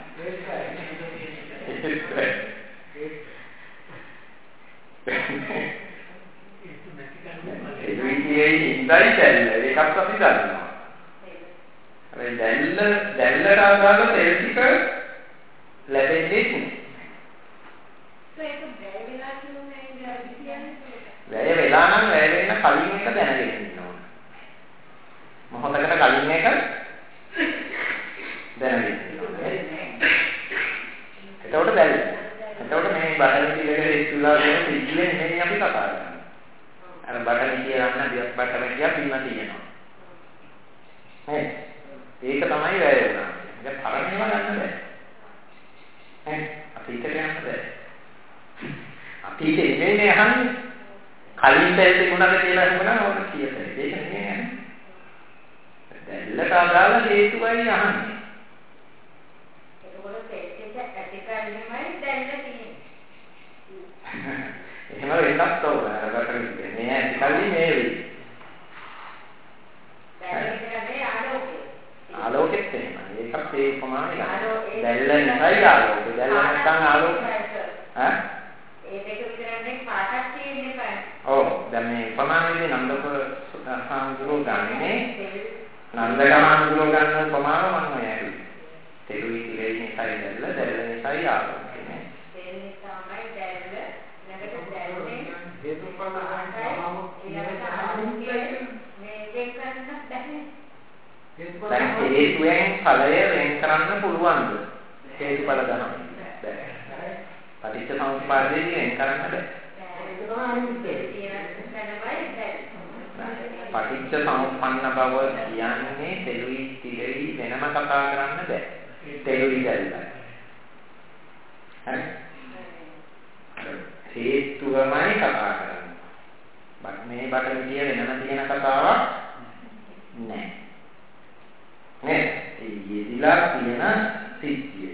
Speaker 1: ඒ විදිහේ ඉඳයි දැල්ල එකක් අපි ගන්නවා. ඒ දැල්ල දැල්ලට අදාළ තෙල් ටික ලැබෙන්නේ
Speaker 2: ඒක බැහැ වෙලා කියන්නේ කියන්නේ.
Speaker 1: වැය වෙලා නම් වැය වෙන්න කලින් එක දැනගෙන ඉන්න ඕන. මොහොතකට කලින් එක දැනගෙන ඉන්න ඕනේ. එතකොට දැල්ල. එතකොට මේ බටන් පිළිවෙල ඉස්සුලා දෙන පිළිවෙල නෙමෙයි අපි කතා කරන්නේ. අර බටන් කියන්න දියක් බටන් කියා පින්න තියෙනවා. හරි. ඒක තමයි වැය වෙනවා. ඒක තරණයම ගන්න බෑ. හරි. අතීතයට යන්න බෑ. අතීතේ ඉන්නේ අහන්නේ. කලින් තෙල් තිබුණාද කියලා හිතනවා ඕක කියතේ. ඒක නෙමෙයි යන්නේ. දැල්ලට අදාළ හේතුවයි අහන්නේ.
Speaker 2: ඒකවල තෙල් එක ඇටි කරන්නමයි දැල්ල තියෙන්නේ.
Speaker 1: එහෙම වෙන්නත් ඕන. අර බටන් මේ ඇටි කලින් මේ වෙයි.
Speaker 2: දැල්ල කියන්නේ ආලෝකය.
Speaker 1: ආලෝකෙත් එහෙමයි. ඒකත් ඒ ප්‍රමාණය. දැල්ල නිසායි ආලෝකය. දැල්ල නැත්නම් ආලෝකය. ඈ?
Speaker 2: ඒ දෙක විතරනේ පාටක් තියෙන්නේ බෑ.
Speaker 1: ඔව්. දැන් මේ ප්‍රමාණයේදී නන්දක සාහඳුරෝ ගන්නේ නන්දකමඳුරෝ ගන්න ප්‍රමාණය මම ඔයයි. තෙරුයි තිරේ නිසායි දැල්ල දැල්ල නිසායි ආලෝකය නේ.
Speaker 2: ඒ නිසාමයි දැල්ල නැගට දැල්ලේ
Speaker 3: හේතුඵල
Speaker 2: ඊළඟට ආලෝකය මේ දෙක කරන්න බැහැ.
Speaker 1: දැන් හේතුයෙන් ඵලය වෙන් කරන්න පුළුවන්ද? හේතුඵල ගන්න. බැහැ. පටිච්ච සමුප්පාදයෙන් වෙන් කරන්න බැහැ. පටිච්ච සමුප්පන්න බව කියන්නේ තෙලුයි තිරෙයි වෙනම කතා කරන්න බෑ. තෙලුයි දැල්ලයි. හරි. හේතුවමයි කතා කරන්නේ. බත් මේ බටන් කිය වෙනම තියෙන කතාවක් නෑ. නේ? ඒ යෙදිලා තියෙන සිද්ධිය.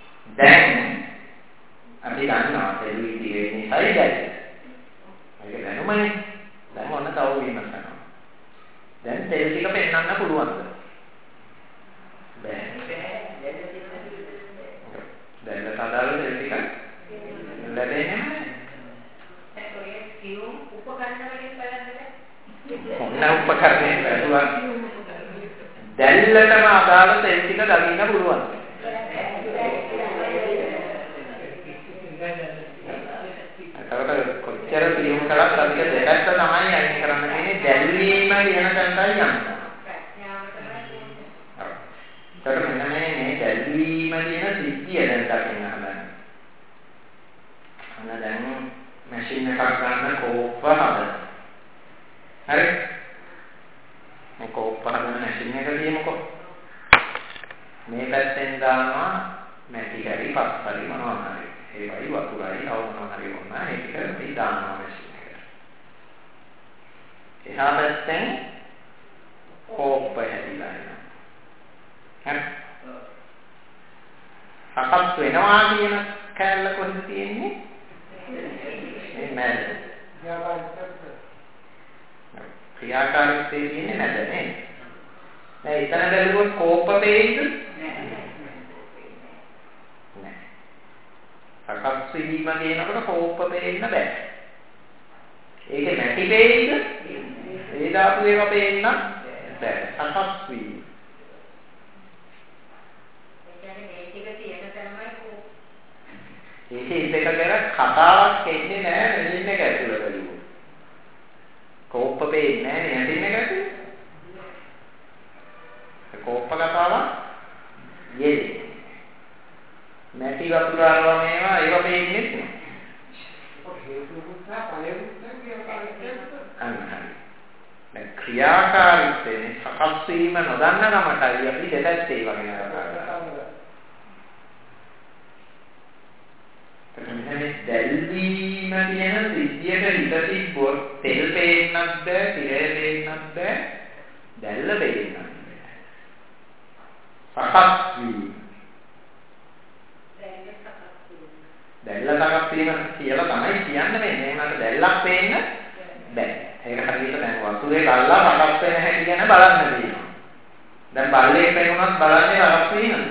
Speaker 1: දැන් අපි දන්නවා තෙලුයි තිරෙයි නිසායි දැල්ල. ඒක දැනුමනේ. දැන් ඔන්න තව විමසනවා. දැන් තෙල් ටික පෙන්වන්න පුළුවන්ද? බෑ. දැන් අදාළ තෙල් ටික ලැබෙන්නේ නැහැ.
Speaker 2: ඔය කියුම් උපකරණ වලින් බලන්නේ.
Speaker 1: ඔන්න උපකරණේ බලුවා. දැල්ලටම අදාළ තෙල් ටික දකින්න පුළුවන්. ඒකට කොච්චර පියුම් කළත් අපිට දෙකක් තමයි අයින් කරන්න තියෙන්නේ දැල්වීම කියන තැනටයි යන්න. ඒකට මෙන්න මේ දැල්වීම කියන සිද්ධිය දැන් දකින්න හදන්න. අන්න දැන් මැෂින් එකක් ගන්න කෝප්ප හදන්න. හරි? මේ කෝප්ප හදන මැෂින් එක තියමුකෝ. මේ පැත්තෙන් දානවා මැටි හරි පස් හරි මොනවා හරි. ඒ වයි වතුරයි අවු මොනවා හරි වුණා ඒක මේ දානවා මැෂින් එකට. එහා පැත්තෙන් කෝප්ප හැදිලා එනවා. හරි? සකස් වෙනවා කියන කැලල කොහෙද තියෙන්නේ? මේ මැද. ක්‍රියාකාරීත්වයේ තියෙන්නේ නැද නේ. දැන් ඉතන බැලුවොත් කෝප්ප වේද? නෑ. සකස් වීම කියනකොට කෝප්ප වේන්න බෑ. ඒකේ නැති වේද? ඒ දාපු ඒවා පේන්න බෑ. සකස් වීම. ඒකේ ඉතක කර කතාවක් එන්නේ නැහැ මෙලින් එක ඇතුළත බලුවොත්. කෝප්ප පේන්නේ නැහැ නේද මෙලින් එක ඇතුළේ. කෝප්ප කතාවක් යෙදෙන්නේ. නැටි වතුරාවා මේවා ඒවා පේන්නේ නැහැ. අන්න ක්‍රියාකාරීත්වයේ සකස් වීම නොදන්න කමටයි අපි දෙපැත්තේ වගේ නේද? මේ දැල්වීම කියන සිද්ධියට හිත තිබ්බොත් තෙල් පේන්නත් බෑ, තිරය පේන්නත් බෑ, දැල්ල පේන්නත් බෑ. සකස් වීම. දැල්ල සකස් වීම කියලා තමයි කියන්නේ මේ. මේකට දැල්ලක් පේන්න බෑ. ඒක හරියට දැන් වතුරේ ගල්ලා සකස් වෙන හැටි ගැන බලන්න තියෙනවා. දැන් බල්ලේ පේනොත් බලන්නේ සකස් වීමද?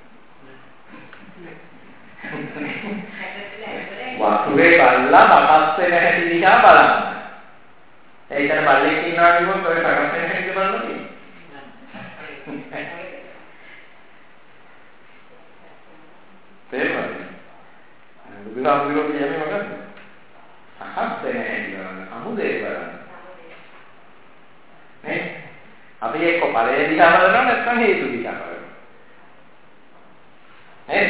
Speaker 1: වතුරේ බලලා සකස් වෙන හැටි දිහා බලන්න. ඒකට බල්ලෙක් ඉන්නවා කිව්වොත් ඔය සකස් වෙන හැටි බලන්න තියෙනවා. තේරුණාද? බුදුහාමුදුරුවෝ කියන්නේ මොකක්ද? සකස් වෙන හැටි බලන්න, අමුදේ බලන්න. නේ? අපි එක්ක ඵලය දිහා බලනවා නැත්නම් හේතු දිහා බලනවා. නේ?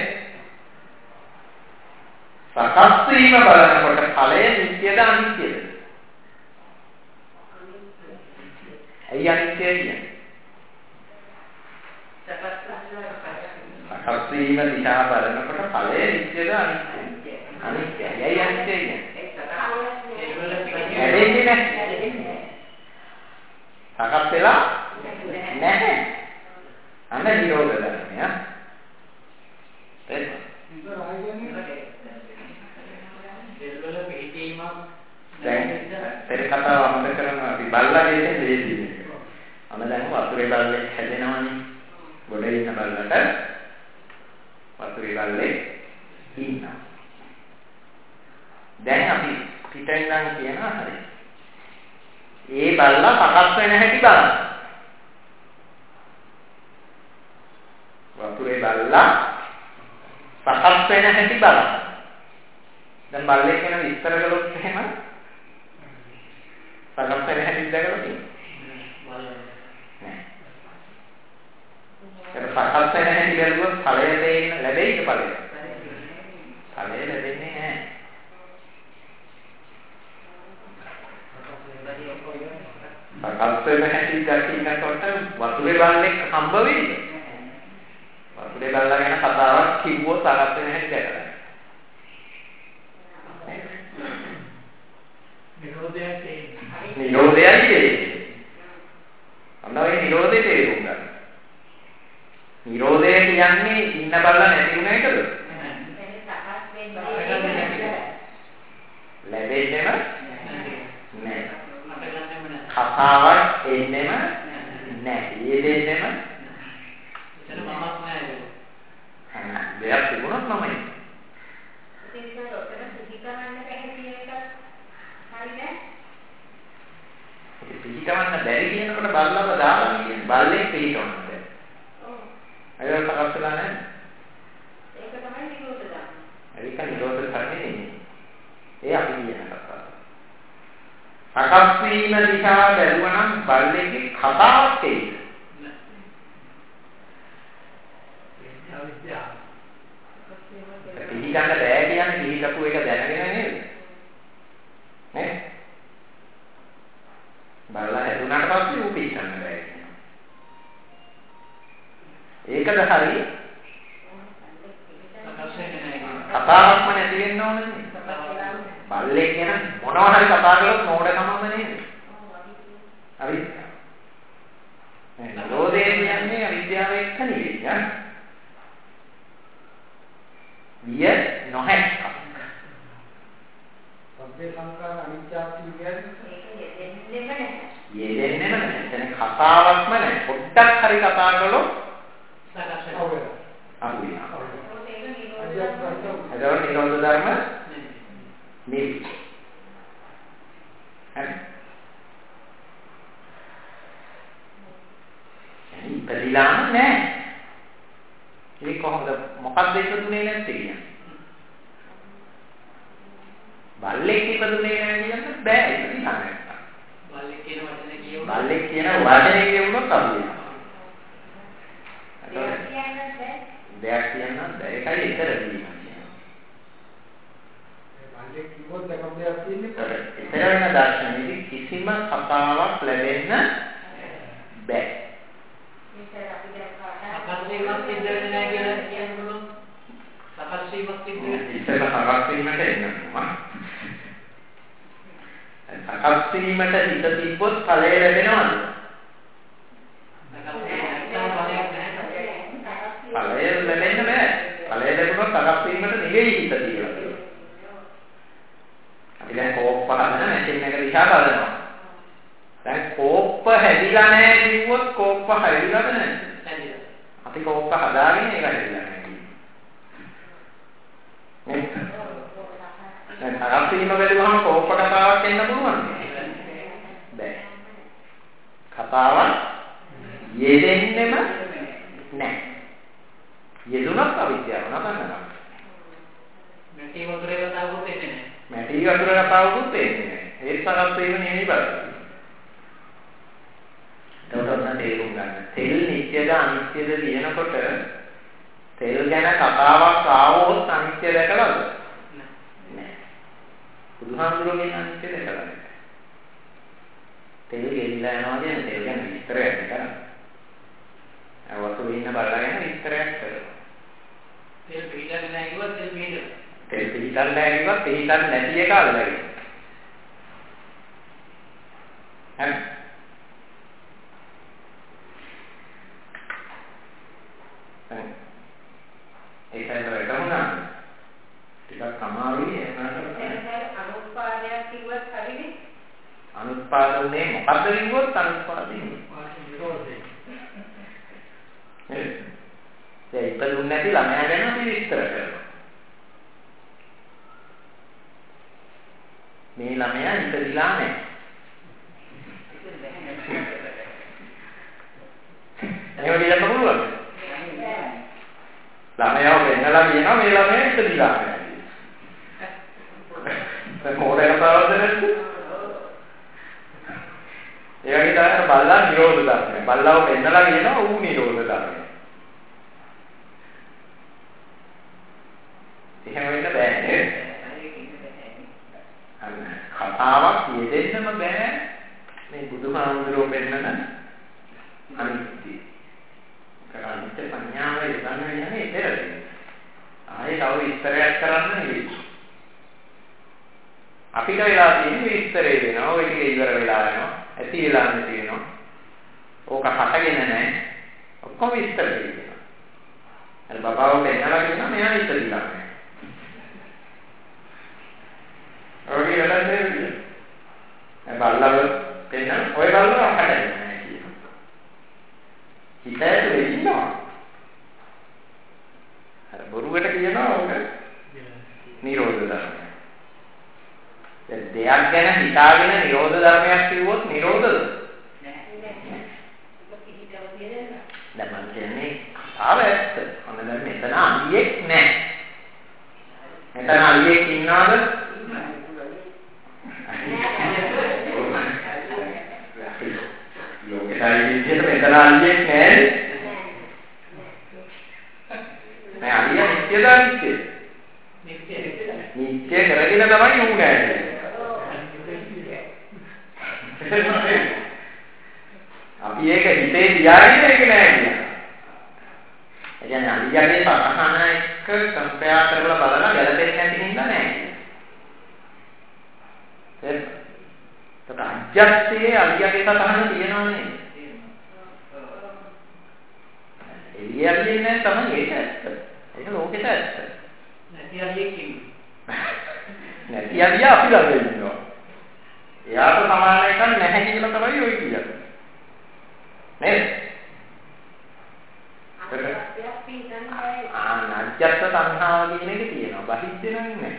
Speaker 1: සකස් වීම බලනකොට ඵලය නිත්‍යද අනිත්‍යද? ඇයි අනිත්‍ය කියන්නේ? සකස් වීම දිහා බලනකොට ඵලය නිත්‍යද අනිත්‍යද? අනිත්‍යයි. ඇයි අනිත්‍ය කියන්නේ? හැදෙන්නේ නැහැ. සකස් වෙලා නැහැ. අන්න නිරෝධ ධර්මය. එහෙනම් දැන් පෙර කතාව අමතක කරනවා අපි බල්ලා දෙන්නේ දෙන්නේ. අම දැන් වතුරේ බල්ලෙක් හැදෙනවනේ. ගොඩේ ඉන්න බල්ලට වතුරේ බල්ලෙක් ඉන්නවා. දැන් අපි පිටින් නම් කියනවා හරි. ඒ බල්ලා සකස් වෙන හැටි බලන්න. වතුරේ බල්ලා සකස් වෙන හැටි බලන්න. දැන් බල්ලෙක් වෙන විස්තර කළොත් එහෙම සකස් වෙන හැටි දැකලා තියෙනවා. නෑ. ඒක සකස් වෙන හැටි බැලුවොත් ඵලය දෙන්න ලැබෙයිද ඵලය? ඵලය ලැබෙන්නේ නෑ. සකස් වෙන හැටි දකින්නකොට වතුරේ බල්ලෙක් හම්බ වෙයිද? වතුරේ බල්ලා ගැන කතාවක් කිව්වොත් සකස් වෙන හැටි දැකලා. නිරෝධයයි කියන්නේ. අන්නෝයි නිරෝධය තේරුම් ගන්න. නිරෝධය කියන්නේ ඉන්න බලලා නැති වෙන එකද? ලැබෙන්නේම තිබුණොත් මම ඉන්නේ.
Speaker 2: ඒක උත්තර සිහි කරන්න පැහැදිලි එකක් හරිද?
Speaker 1: ඒ පිළිකවන්න බැරි කියනකොට බල්ලව දාලා කියන්නේ බල්ලෙක් පිළිකවන්න බැහැ.
Speaker 2: ඔව්.
Speaker 1: අයවල කරස්සලා නැහැ.
Speaker 2: ඒක තමයි නිරෝධ ධර්ම.
Speaker 1: ඒක නිරෝධ ධර්මනේ නෙමෙයි. ඒ අපි කියන කතාව. සකස් වීම දිහා බැලුවා නම් බල්ලෙක්ගේ කතාවක් ඒක. පිළිගන්න බෑ කියන්නේ පිළිගපු එක දැනගෙන නේද? නේ? බලලා හැදුනාට පස්සේ ඌ පිළිගන්න බෑ කියනවා. ඒකද හරි? කතාවක්ම නැති වෙන්න ඕනේ. බල්ලෙක් ගැන මොනවා හරි කතා කළොත් නෝඩකමම නේද? අවිද්‍යාව. නේ නිරෝධය කියන්නේ අවිද්‍යාව එක්ක නෙවෙයි. විය නොහැක්ක.
Speaker 3: සබ්බේ සංඛාර අනිත්‍යයි කියන්නේ
Speaker 2: ඒක යෙදෙන්නෙම නැහැ.
Speaker 1: යෙදෙන්නෙම නැහැ. එතන කතාවක්ම නැහැ. පොඩ්ඩක් හරි කතා කළොත්
Speaker 4: සකස්
Speaker 3: අවුල.
Speaker 1: අහුවෙනවා.
Speaker 2: ඒක නිරෝධ ධර්ම.
Speaker 1: එතකොට නිරෝධ ධර්ම නෙවෙයි. හරි. එනි ඉපදිලාම නැහැ. ඒක කොහොමද මොකක්ද ඉපදුනේ නැත්තේ කියන්නේ? බල්ලෙක් ඉපදුනේ නැහැ කියන්න බෑ ඉපදිලා නැත්තම්.
Speaker 4: බල්ලෙක් කියන වචනේ කියවුවා.
Speaker 1: බල්ලෙක් කියන වචනේ කියවුනොත් අහුවෙනවා.
Speaker 2: දෙයක් කියන්නත් බෑ.
Speaker 1: දෙයක් කියන්නත් බෑ. ඒකයි ඉතර දීම කියන්නේ.
Speaker 3: බල්ලෙක් කිව්වොත් එකම දෙයක් තියෙන්නේ.
Speaker 1: ඉතර වෙන දර්ශනයේදී කිසිම කතාවක් ලැබෙන්න බෑ.
Speaker 2: මේක අපි දැන්
Speaker 4: සකස් වීමක් සිද්ධ වෙන්නේ නැහැ කියලා කියනකොට සකස් වීමක් සිද්ධ වෙන්නේ.
Speaker 1: ඉතල සකස් වීමට එන්නවා. සකස් වීමට හිත තිබ්බොත් ඵලය ලැබෙනවද? ඵලය ලැබෙන්න බෑ. ඵලය ලැබුණොත් සකස් වීමට නෙවෙයි හිත තියලා. අපි දැන් කෝප්ප හදන මැෂින් එක දිහා බලනවා. දැන් කෝප්ප හැදිලා නැහැ කිව්වොත් කෝප්ප හැදිලාද නැද්ද?
Speaker 4: හැදිලා.
Speaker 1: අපි කෝප්ප හදාගෙන ඒක හැදිලා නැහැ. නේ? දැන් සකස් වීම බැලුවහම කෝප්ප කතාවක් එන්න පුළුවන්ද? බෑ. කතාවක් යෙදෙන්නෙම නැහැ. යෙදුනත් අවිද්‍යාව නතනවා.
Speaker 4: මැටි වතුරේ කතාවකුත් එන්නේ නැහැ.
Speaker 1: මැටි වතුර කතාවකුත් එන්නේ නැහැ. ඒ සකස් වීම නෙවෙයි බලන්න. ඒකට තේරුම් ගන්න. තෙල් නිත්‍යද අනිත්‍යද කියනකොට තෙල් ගැන කතාවක් ආවොත් අනිත්‍ය දැකලාද? නෑ. බුදුහාමුදුරුවෝ කියන අනිත්‍ය දැකලා නැහැ. තෙල් ගෙලිලා යනවා කියන්නේ තෙල් ගැන විස්තරයක් කරන්නේ. අවස්තු වෙන්න බලලාගෙන විස්තරයක් කරනවා.
Speaker 4: තෙල් පිළිගන්නේ නැහැ කිව්වොත් තෙල් පිළිගන්න.
Speaker 1: තෙල් පිළිගන්නේ නැහැ කිව්වොත් පිළිගන්නේ නැති එක අල්ලගෙන. හරි. ඒකයි වැටුණා. ටිකක් අමාරුයි එහෙනම්
Speaker 2: අනුත්පාදයක් කිව්වත් හරිනේ.
Speaker 1: අනුත්පාදනේ මොකද්ද කිව්වොත් අනුත්පාදිනේ.
Speaker 3: නිරෝධය.
Speaker 1: ඒ ඉපදුන්නේ නැති ළමයා ගැන අපි විස්තර කරනවා. මේ ළමයා ඉපදිලා නැහැ. එහෙම කියන්න පුළුවන්ද? ළමයා වෙන්නලා කියනවා මේ ළමයා ඉපදිලා නැහැ. දැන් මොකටද කතාවද නැද්ද? ඒ වගේ තමයි බල්ලා නිරෝධ ධර්මයි. බල්ලාව වෙන්නලා කියනවා ඌ නිරෝධ ධර්මයි. එහෙම වෙන්න බෑ නේද? කතාවක් යෙදෙන්නම බෑ මේ බුදුහාමුදුරුවෝ පෙන්නන අනිත්‍ය. කරන්නේ සංඥාව යොදන්න යන්නේ ඒතරද? ආයේ තව විස්තරයක් කරන්න නෙවෙයි. අපිට වෙලා තියෙන විස්තරේ වෙනවා. ඔය ටික ඉවර වෙලා යනවා. ඇති වෙලා නැති වෙනවා. ඕක හටගෙන නැහැ. ඔක්කොම විස්තර දෙනවා. අර බබාව පෙන්නලා කියනවා මෙයා ඉපදිලා නැහැ. ඔය වැඩක් නෙවෙයි. ඒ බල්ලව පෙන්නන ඔය බල්ලව හටගෙන නැහැ කියනවා. හිතට වෙන්නවා. අර බොරුවට කියන කියනවා ඕක නිරෝධ ධර්මය. දැන් දෙයක් ගැන හිතාගෙන නිරෝධ ධර්මයක් කිව්වොත් නිරෝධද? නෑ. දැන් මම කියන්නේ කතාව ඇත්ත. අන්න දැන් මෙතන අලියෙක් නෑ. මෙතන අලියෙක් ඉන්නවද? ලෝකෙටයි විදිහට මෙතන අලියෙක් නෑ. නෑ අලිය නිත්‍යද අනිත්‍යද? නිත්‍ය. නිත්‍ය කරගෙන තමයි ඌ නෑ. අපි ඒක හිතේ තියාගෙන ඒක නෑ කියන්නේ. ඒ කියන්නේ අලියගේ සතහන එක්ක කම්පයා කරලා බලලා ගැලපෙන්නේ නැති හින්දා නෑ. ඒක අජ්ජත්යේ අලියගේ සතහන තියෙනවනේ. එළියන්නේ නෑ තමයි ඒක ඇත්ත. ඒක ලෝකෙට ඇත්ත.
Speaker 4: නැති අලියෙක් ඉන්නේ.
Speaker 1: නැති අලිය අපි ළඟ ඉන්නවා. එයාට සමාන එකක් නැහැ කියලා තමයි ඔය කියන්නේ. නේද? ආ නැජ්ජත් තණ්හාව කියන එක තියෙනවා. බහිද්ද නම් නැහැ.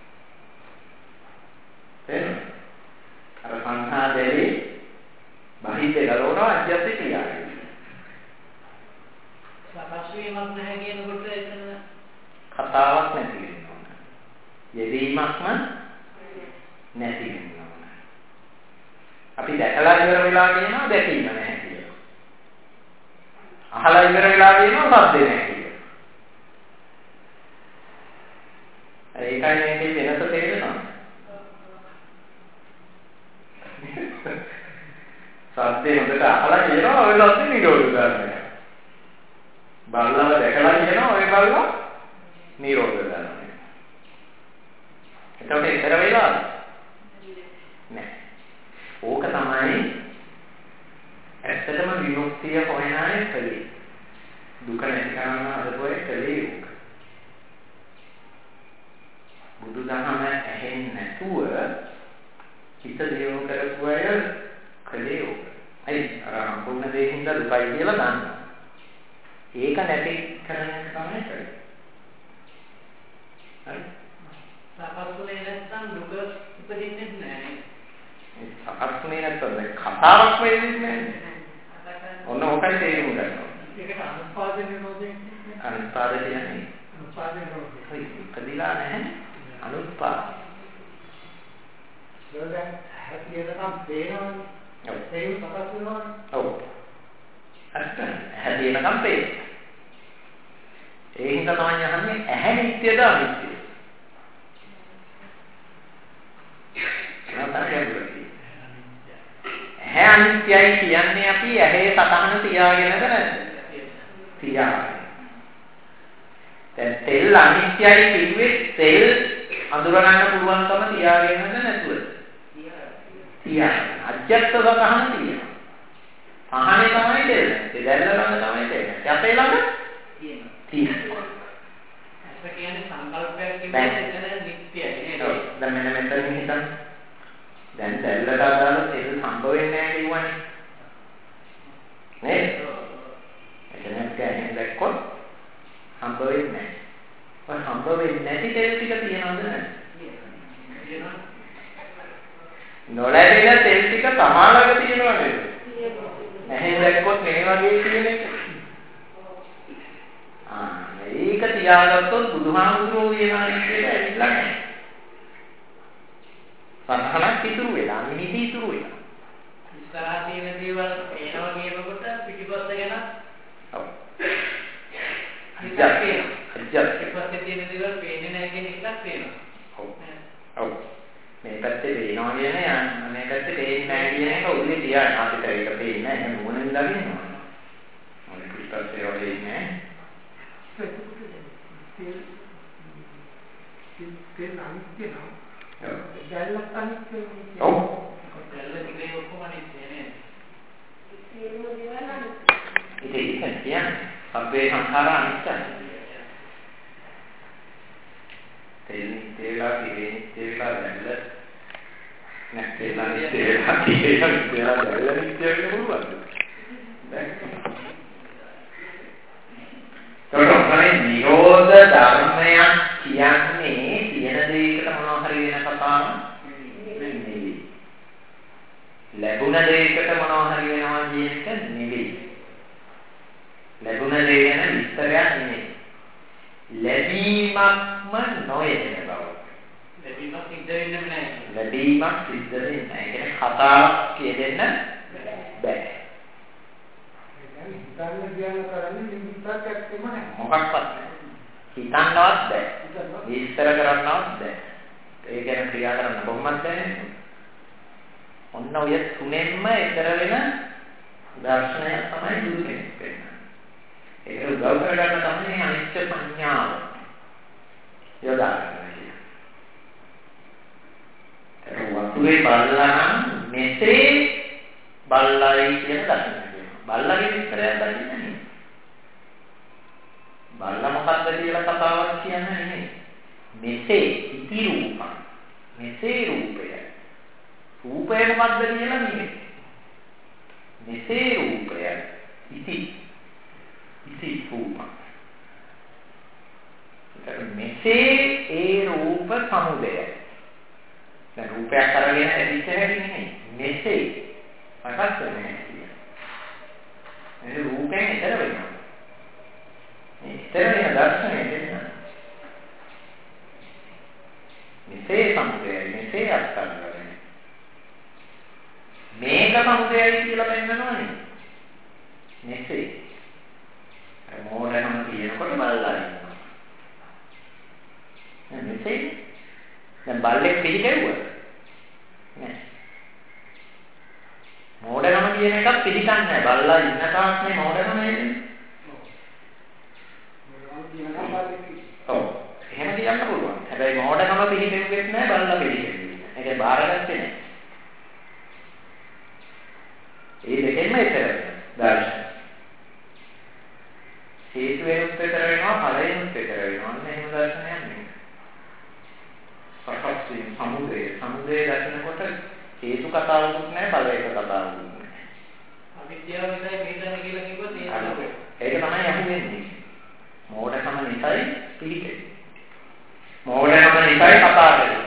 Speaker 1: එහෙනම් අර තණ්හා දෙවි බහිද්ද ගලවනවා අජ්ජත් තියාගෙන.
Speaker 4: සකස් වීමක් නැහැ කියනකොට එතන
Speaker 1: කතාවක් නැති වෙනවා. යෙදීමක්ම නැති වෙනවා. අපි දැකලා ඉවර වෙලා කියනවා දැකීම නැහැ කියලා. අහලා ඉවර වෙලා කියනවා සද්ද නැහැ කියලා. ඒකයි මේකේ වෙනස තේරෙනවා. සද්දේ හොඳට අහලා කියනවා ඔය සද්ද නිරෝධ ධර්මය. බල්ලව දැකලා කියනවා ඔය බල්ල නිරෝධ ධර්මය. එතකොට ඉතර වෙලාද? නෑ. ඕක තමයි ඇත්තටම විමුක්තිය හොයන අය කලේ. දුක නැති කරන අදපොයේ කලේ ඕක. බුදුදහම ඇහෙන්නේ නැතුව චිත්ත දේව කරපු අය කලේ ඕක. අයි අර සම්පූර්ණ දෙයින්ද දුකයි කියලා දන්නවා. ඒක නැති කරන එක තමයි කරන්නේ. හරි.
Speaker 4: සකස්ුනේ නැත්නම් දුක උපදින්නේ නැහැ.
Speaker 1: සකස්ුනේ නැත්නම් කතාවක් වෙන්නේ නැහැ. ඔන්න ඔකයි තේරුම් ගන්න.
Speaker 3: ඒකට අනුපාද නිරෝධය
Speaker 1: අනුපාද කියන්නේ
Speaker 3: අනුපාද නිරෝධය.
Speaker 1: හරි. කදිලා නැහැ. අනුපාද.
Speaker 3: දැන් හැටියටම පේනවනේ.
Speaker 1: ඔව්.
Speaker 3: ඒක සකස් වෙනවනේ.
Speaker 1: ඔව්. අත්ත හැදෙනකම් පේන. ඒ හින්දා තමයි අහන්නේ ඇහැ නිත්‍යද අනිත්‍යද? ඇහැ අනිත්‍යයි කියන්නේ අපි ඇහි සතහන තියාගෙනද නැද්ද? තියාගෙන. දැන් තෙල් අනිත්‍යයි කිව්වේ තෙල් අඳුරගන්න පුළුවන්කම තියාගෙනද නැතුවද? තියාගෙන. අජ්ජත් සතහන තියෙනවා. පහනේ තමයි තෙල්. තෙල් ළඟ තමයි තෙල්. යතේ ළඟ තියෙනවා. තියෙනවා.
Speaker 4: ඒක කියන්නේ සංකල්පයක් කියන්නේ එතන නිත්‍යයි නේද?
Speaker 1: දැන් මෙන්න මෙතනින් හිතන්න. දැන් දැල්ලට අදාළ තෙල් හම්බ වෙන්නේ නැහැ කියවනේ. නේද? එතනක් ගන්නේ දැක්කොත් හම්බ වෙන්නේ නැහැ. ඔය හම්බ වෙන්නේ නැති තෙල් ටික තියනවද නැද්ද?
Speaker 4: තියෙනවා.
Speaker 1: නොලැබෙන තෙල් ටික සමානව තියෙනව නේද? නැහැ දැක්කොත් මේ වගේ තියෙන එක. ආ මේක තියාගත්තොත් බුදුහාමුදුරුවෝ කියනවා කියලා ඇවිල්ලා නැහැ. සතහනක් ඉතුරු වෙලා නිමිති ඉතුරු වෙලා.
Speaker 4: ඉස්සරහා තියෙන දේවල් එනවා කියනකොට පිටිපස්ස ගැන
Speaker 1: ඔව්.
Speaker 4: හිතක් තියෙනවා.
Speaker 1: අජ්ජත්.
Speaker 4: පිටිපස්සේ තියෙන දේවල් පේන්නේ නැහැ කියන එකක් තියෙනවා.
Speaker 1: ඔව්. ඔව්. මේ පැත්තේ පේනවා කියන්නේ අනේ පැත්තේ පේන්නේ නැහැ කියන එක උදේ තියාගෙන අපිට ඒක පේන්නේ නැහැ නුවණින් දකින්නවා. මොකද පිටිපස්සේ වගේ ඉන්නේ.
Speaker 3: තෙල් අනිත්‍ය නෝ.
Speaker 1: ඔව්.
Speaker 3: දැල්ලක් අනිත්‍ය.
Speaker 1: ඔව්.
Speaker 4: දැල්ල ටිකේ ඔක්කොම අනිත්‍ය නේද?
Speaker 2: සියලුම දේවල් අනිත්‍ය.
Speaker 1: ඉතින් ඒක කියන්නේ සබ්බේ සංඛාර අනිත්‍යයි. තෙල් තේලා තිරේ තේලා දැල්ල නැත්නම් තේලා තේලා තේලා දැල්ල නිත්‍ය වෙන්න පුළුවන්ද? දැන් ඒකෝනේ නිරෝධ ධර්මයක් කියන්නේ තියෙන දෙයකට මොනවා හරි වෙන කතාවක් නෙවෙයි. ලැබුණ දෙයකට මොනවා හරි වෙනවා කියන එක නෙවෙයි. ලැබුණ දේ ගැන විස්තරයක් නෙවෙයි. ලැබීමක්ම නොයෙන බව.
Speaker 4: ලැබීමක් සිද්ධ වෙන්නේ නැහැ.
Speaker 1: ලැබීමක් සිද්ධ වෙන්නේ නැහැ. ඒ කියන්නේ කතාවක් කියදෙන්න බෑ.
Speaker 3: හිතන්න කියන කරන්නේ නිමිත්තක් ඇත්තෙම නැහැ.
Speaker 1: මොකක්වත් නැහැ. හිතන්නවත් බෑ. විස්තර කරන්නවත් බෑ. ඒ කියන්නේ ක්‍රියා කරන්න බොහොමත් බෑනේ. ඔන්න ඔය තුනෙන්ම ඊතර වෙන දර්ශනය තමයි දුන්නේ වෙන්නේ. ඒක උදව් කරගන්න තමයි අනිත්‍ය සංඥාව. යොදාගන්න. ඒ වතුරේ බල්ලා නම් මෙසේ බල්ලායි කියන දර්ශනය. බල්ලාගේ විස්තරයක් දකින්නේ නැහැ. බල්ලා මොකක්ද කියලා කතාවක් කියන්නේ නෙමෙයි. මෙසේ ඉති රූප. මෙසේ රූපය. රූපය මොකක්ද කියලා නෙමෙයි. මෙසේ රූපය. ඉති. ඉති රූප. මෙසේ ඒ රූප සමුදය. දැන් රූපයක් අරගෙන ඇවිත් හැටි නෙමෙයි. මෙසේ. මොකක්ද මේ? ඒ රූපයෙන් ඊතර වෙනවා. ඊතර වෙන දර්ශනය දෙන්න. මෙසේ සමුදයයි මෙසේ අත්හරිනවා. මේක සමුදයයි කියලා පෙන්නනවනේ. මෙසේ. අර මොඩරම කියනකොට බලලා ඉන්නවා. මෙසේ දැන් බල්ලෙක් පිළිකෙව්වා. නෑ. මොඩරම කියන එකක් පිළිගන්නේ නැහැ. බල්ලා ඉන්න තාක් මේ මොඩරම එන්නේ. ඔව්. එහෙම කියන්න පුළුවන්. හැබැයි මොඩරම පිළිගෙන්නේ නැහැ බල්ලා පිළිගන්නේ. ඒක බාරගත්තේ නැහැ. ඒ දෙකෙන්ම ඉතර දර්ශන. හේතුවෙන් උත්තර වෙනවා ඵලයෙන් උත්තර වෙනවා. අන්න එහෙම දර්ශනයක් නෙමෙයි. සකස් වීම සමුදය. සමුදය දකිනකොට හේතු කතාවකුත් නැහැ ඵලයක කතාවකුත් නැහැ.
Speaker 4: අවිද්‍යාව නිසායි පිළිගන්නේ කියලා කිව්වොත් ඒක තමයි.
Speaker 1: ඒක තමයි අහුවෙන්නේ. මෝඩකම නිසායි පිළිගන්නේ. මෝඩකම නිසායි කතා කරන්නේ.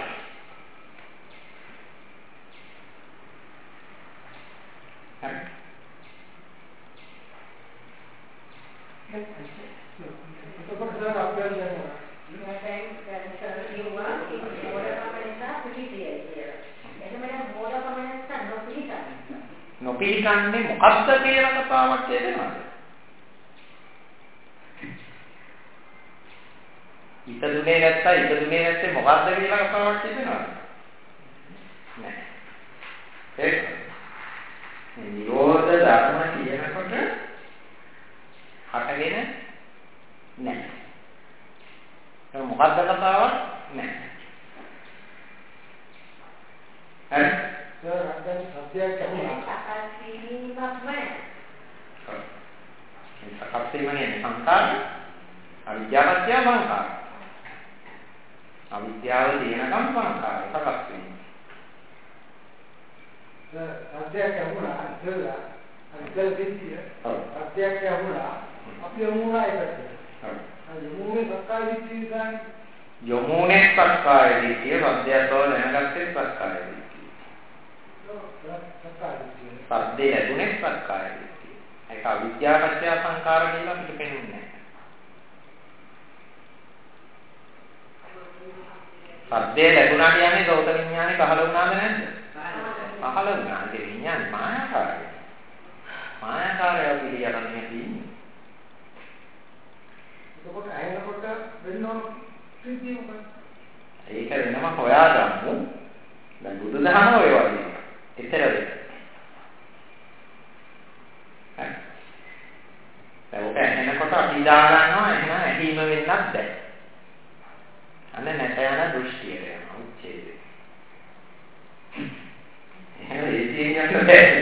Speaker 1: හරි.
Speaker 3: එතකොට සර් අපේ යනවා.
Speaker 2: ඉන්නටයි දැන් කියුවා මොඩකම නිසා පිළිතියයි කියලා. එතකොට මොඩකම නිසා නොපිළිගන්නේ.
Speaker 1: නොපිළිගන්නේ මොකක්ද කියලා කතාවක් කියනවාද? ඉතදුනේ නැත්තා ඉතදුනේ නැත්තේ මොකක්ද කියලා කතාවක් කියනවාද? නෑ. ඒක නිරෝධ ධර්ම කියනකොට හටගෙන නැහැ. ඒක මොකක්ද කතාවක්? නැහැ. හරි?
Speaker 3: සර් අද සත්‍යයක් කියනවා.
Speaker 2: සකස් වීමක්ම
Speaker 1: සකස් වීමනේ සංකාර අවිද්‍යාවත්‍ය සංකාර. අවිද්‍යාව තියෙනකම් සංකාර සකස් වීම.
Speaker 3: සර් සත්‍යයක් කියනවා ඉතලා අන්තල් දෙතිය. සත්‍යයක් කියනවා අපි යමුනා එකට. හරි. යමුනේ සක්කාය දිට්ඨිය ගන්න.
Speaker 1: යමුනේ සක්කාය දිට්ඨිය සත්‍යය බව දැනගත්තේ සක්කාය දිට්ඨිය. සද්දේ ලැබුණේ සක්කාය දිට්ඨිය. ඒක අවිද්‍යාවත්‍ය සංකාර කියලා අපිට පෙනුන්නේ නැහැ. සද්දේ ලැබුණා කියන්නේ ගෞත විඥානේ පහළ වුණාද නැද්ද? පහළ වුණා. ඒ විඥානේ මායාකාරයි. මායාකාරය පිළිගන්නේ තියෙන්නේ.
Speaker 3: එතකොට ඇහෙනකොට වෙනව ප්‍රීතිය මොකක්ද?
Speaker 1: ඒක වෙනම හොයාගමු. දැන් බුදුදහම ඔය වගේ. ඊතර වෙයි. හරි. දැන් ඔක ඇහෙනකොට අපි දා ගන්නවා එහෙනම් ඇහිම වෙන්නත් බැහැ. අන්න නැත යන දෘෂ්ටියට යනවා උච්චේදය. එහෙනම් ඒ කියන්නේ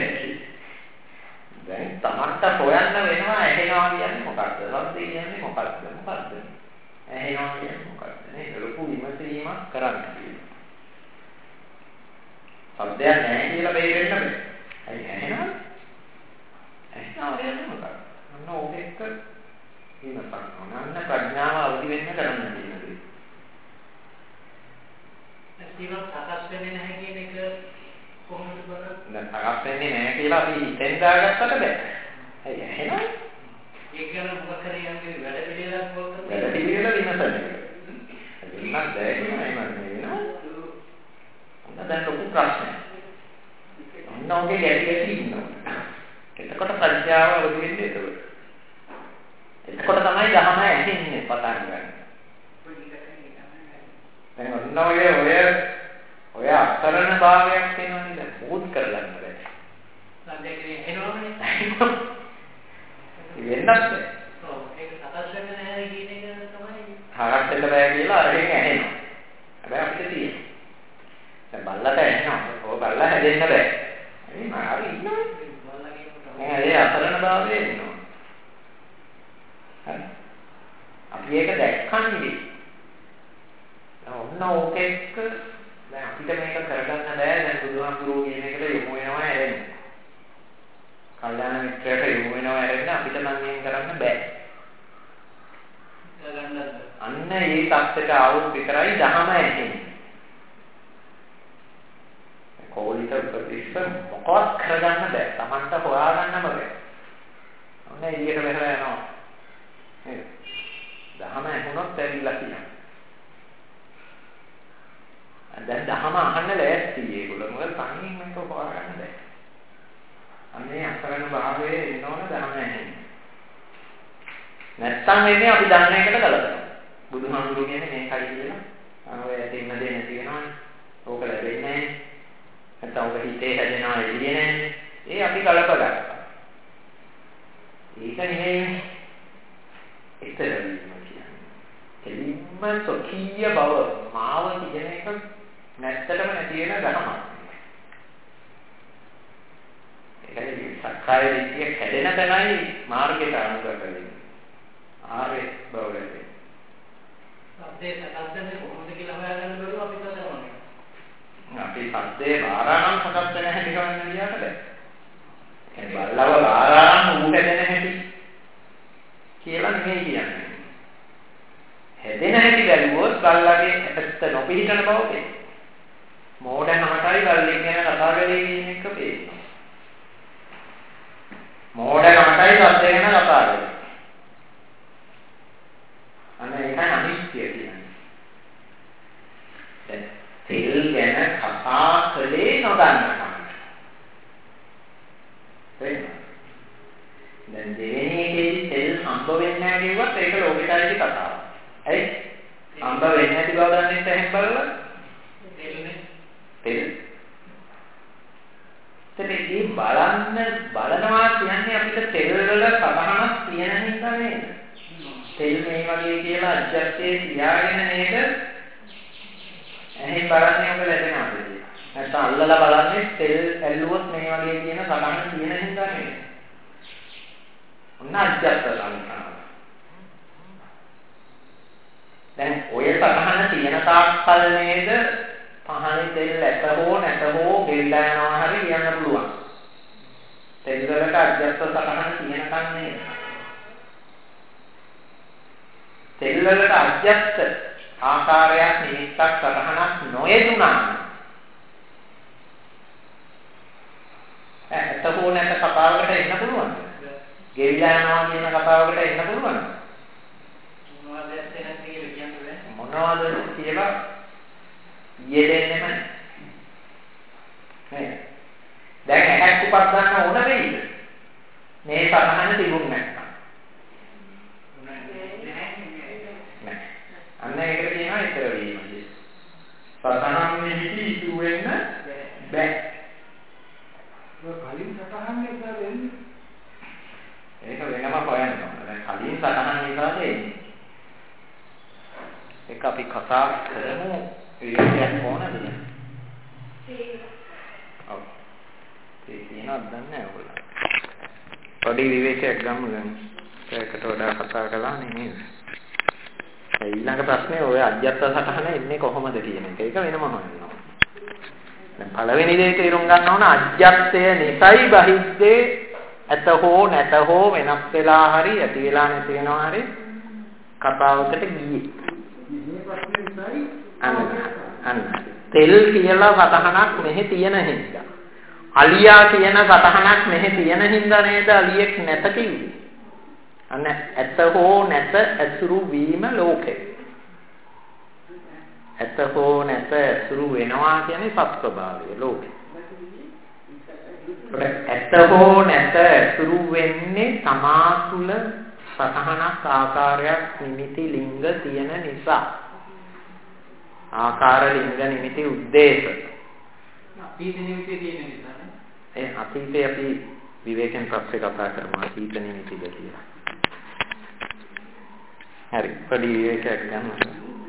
Speaker 1: දැන් තමන්ට හොයන්න වෙනවා ඇහෙනවා කියන්නේ මොකක්ද? සද්දේ කියන්නේ මොකක්ද? මොකක්ද? ඇහෙනවා කියන්නේ මොකක්ද? නේ ලොකු විමසීමක් කරන්න තියෙනවා. සද්දයක් නැහැ කියලා බේරෙන්න බෑ. ඇයි ඇහෙනවද? ඇහෙනවා කියන්නේ මොකක්ද? අන්න ඕක එක්ක විමසන්න ඕන. අන්න ප්‍රඥාව අවදි වෙන්න කරන්න තියෙනවා.
Speaker 4: ඒකම සකස් වෙන්නේ නැහැ කියන එක කොහොමද බලන්නේ?
Speaker 1: දැන් සකස් වෙන්නේ නැහැ කියලා අපි හිතෙන් දාගත්තට බෑ. හරි එහෙනම්
Speaker 4: ඒක ගැන මොකක් කරේ යන්නේ වැඩ පිළිවෙලක් මොකක්ද?
Speaker 1: වැඩ පිළිවෙල විමසන්න. එන්නත් දැනෙන්නේ මම වෙනවා. අන්න දැන් ලොකු ප්‍රශ්නයක්. අන්න ඔගේ ගැටි ගැටි ඉන්නවා. එතකොට ප්‍රඥාව අවදි වෙන්නේ එතකොට. එතකොට තමයි ධර්ම ඇහෙන්නේ පටන් ගන්න. දැන් ඔන්න ඔය ඔය ඔය අතරණ භාවයක් වෙනවනේ දැන් මොකද කරගන්න බැහැ.
Speaker 4: සම්දේකේ එනවනේ.
Speaker 1: වෙන්නත් බැහැ.
Speaker 4: ඔව් ඒක සකස් වෙන්නේ නැහැ කියන එක තමයි.
Speaker 1: හරක් වෙන්න බෑ කියලා අරගෙන ඇහෙනවා. හැබැයි අපිට තියෙනවා. දැන් බල්ලට ඇහෙනවා. ඔය බල්ලා හැදෙන්න බෑ. මේ මාරු ඉන්නවා. නෑ ඒ අතරණ භාවයේ ඉන්නවා. හරි. අපි ඒක දැක්කන්නේ. ඔන්න ඕකෙක දැන් අපිට මේක කරගන්න බෑ දැන් බුදුහාමුදුරුවෝ කියන එකට යොමු වෙනවා ඇරෙන්න. කල්යාණ මිත්‍රයට යොමු වෙනවා ඇරෙන්න අපිට නම් මේක කරන්න බෑ. අන්න ඒ තත්ත්වයට આવුත් විතරයි ධහම ඇහෙන්නේ. කෝලිත ප්‍රතිස්ස මොකවත් කරගන්න බෑ. Tamanta හොයාගන්නම බෑ. අන්න එළියට බහලා යනවා. නේද? ධහම ඇහුනොත් ඇවිල්ලා කියනවා. දැන් ධහම අහන්න ලෑස්ති ඒගොල්ලෝ මොකද තනියෙන් මේක හොයාගන්න බෑ. අන්නේ අසරණ භාවයේ ඉන්නවන ධහම ඇහෙන්නේ. නැත්තම් වෙන්නේ අපි දන්න එකට කලබලයි. බුදුහාමුදුරුවෝ කියන්නේ මේකයි කියලා. ඔය දෙන්න දෙන්න තියෙනවනේ. ඕක ලැබෙන්නේ නැහැ. නැත්තම් ඔක හිතේ හැදෙනවා එළියේ නැහැ. ඒ අපි කලබලයි. ඒක නෙමෙයි. ඒතර වීම කියන්නේ. කෙලින්ම සොකීය බව මාව කියන එක නැත්තටම නැති වෙන ධර්මයක්. ඒකයි සක්කාය දිට්ඨිය කැඩෙන තැනයි මාර්ගයට අනුගත වෙන්නේ. ආර්ය බවලදී.
Speaker 4: අපේ සකස්න්නේ කොහොමද කියලා හොයාගන්න බැරුව අපි කරනවා.
Speaker 1: අපි සද්දේ බාරානම් සකස් වෙන හැටි ගන්න ගියාට බෑ. ඒ බල්ලව බාරානම් ඌ හැදෙන හැටි කියලා නෙමෙයි කියන්නේ. හැදෙන හැටි බැලුවොත් බල්ලගේ ඇත්ත නොපිහිටන බව පේනවා. මෝඩනමටයි බල්ලෙක් ගැන කතා කරේ කියන එක පේනවා. මෝඩනමටයි සද්ද ගැන කතා කරේ. අන්න ඒකයි අනිත්‍ය කියන්නේ. දැන් තෙල් ගැන කතා කළේ නොදන්නකම. තේරෙනවද? දැන් දෙවෙනි එකේදී තෙල් හම්බ වෙන්නේ නැහැ කිව්වත් ඒක ලෝකෙටයි කතාව. ඇයි? හම්බ වෙන්නේ නැති බව දන්නේ නැහැ බලලා. තෙල්නේ. තෙල්. තෙල්දී බලන්න බලනවා කියන්නේ අපිට තෙල් වල සබහනක් තියෙන නිසා නේද? තෙල් මේ වගේ කියලා අධ්‍යක්ෂයේ තියාගෙන නේද එහෙන් බලන්නේ ඔබ ලැබෙනවද කියලා. නැත්නම් අල්ලලා බලන්නේ තෙල් ඇල්ලුවොත් මේ වගේ කියන සබහන තියෙන හින්දා නේද? ඔන්න අධ්‍යක්ෂ සංකල්ප. දැන් ඔය සබහන තියෙන තාක්කල් නේද පහනේ තෙල් ඇත හෝ නැත හෝ ගෙල්ලා යනවා හරි කියන්න පුළුවන්. තෙල් වලට අධ්‍යක්ෂ සබහන තියෙනකන් නේද? තෙල් වලට අධ්‍යක්ෂ ආකාරයක් නිමිත්තක් සතහනක් නොයෙදුනා එතකොට නැත කතාවකට එන්න පුළුවන්ද? ගෙවිලා යනවා කියන කතාවකට එන්න පුළුවන්ද?
Speaker 4: මොනවද ඇත්තේ කියලා කියන්නේ
Speaker 1: මොනවද කියලා යෙදෙන්නේ නැහැ. නේද? දැන් ඇහැක් උපත් ගන්න ඕන වෙයිද? මේ සතහන තිබුණ නැත්නම් අන්න ඒකට කියනවා ඊතර වීම කියලා. සතහන් මෙහිදී ඉතු වෙන්න බෑ.
Speaker 3: ඒක කලින් සතහන් නිසා වෙන්නේ.
Speaker 1: ඒක වෙනම හොයන්න ඕන. දැන් කලින් සතහන් නිසා දෙන්නේ. ඒක අපි කතා කරමු විදියක් කොහොමද? ඔව්. ඒ කියනවත් දන්නේ නැහැ ඔයගොල්ලෝ. පොඩි විවේකයක් ගමු දැන්. ඒකට වඩා කතා කළා නෙමෙයි. ඊළඟ ප්‍රශ්නේ ඔය අධ්‍යත්ත සටහන එන්නේ කොහොමද කියන එක. ඒක වෙනම හොයනවා. දැන් පළවෙනි දේ තේරුම් ගන්න ඕන අධ්‍යත්තය නිසයි බහිද්දේ ඇත හෝ නැත හෝ වෙනස් වෙලා හරි ඇති වෙලා නැති වෙනවා හරි කතාවකට ගියේ. අන්න අන්න තෙල් කියලා සතහනක් මෙහි තියෙන හින්දා අලියා කියන සතහනක් මෙහි තියෙන හින්දා නේද අලියෙක් නැත කිව්වේ. අන්න ඇත හෝ නැත ඇසුරු වීම ලෝකේ. ඇත හෝ නැත ඇසුරු වෙනවා කියන්නේ සත්‍යභාවය ලෝකේ. ඇත හෝ නැත ඇසුරු වෙන්නේ තමා තුළ සතහනක් ආකාරයක් නිමිති ලිංග තියෙන නිසා. ආකාර ලිංග නිමිති උද්දේශ.
Speaker 4: අතීත නිමිති තියෙන නිසා නේ.
Speaker 1: ඒ අතීතේ අපි විවේකයෙන් පස්සේ කතා කරමු අතීත නිමිතිද කියලා. හරි පොඩි විවේකයක් ගන්න.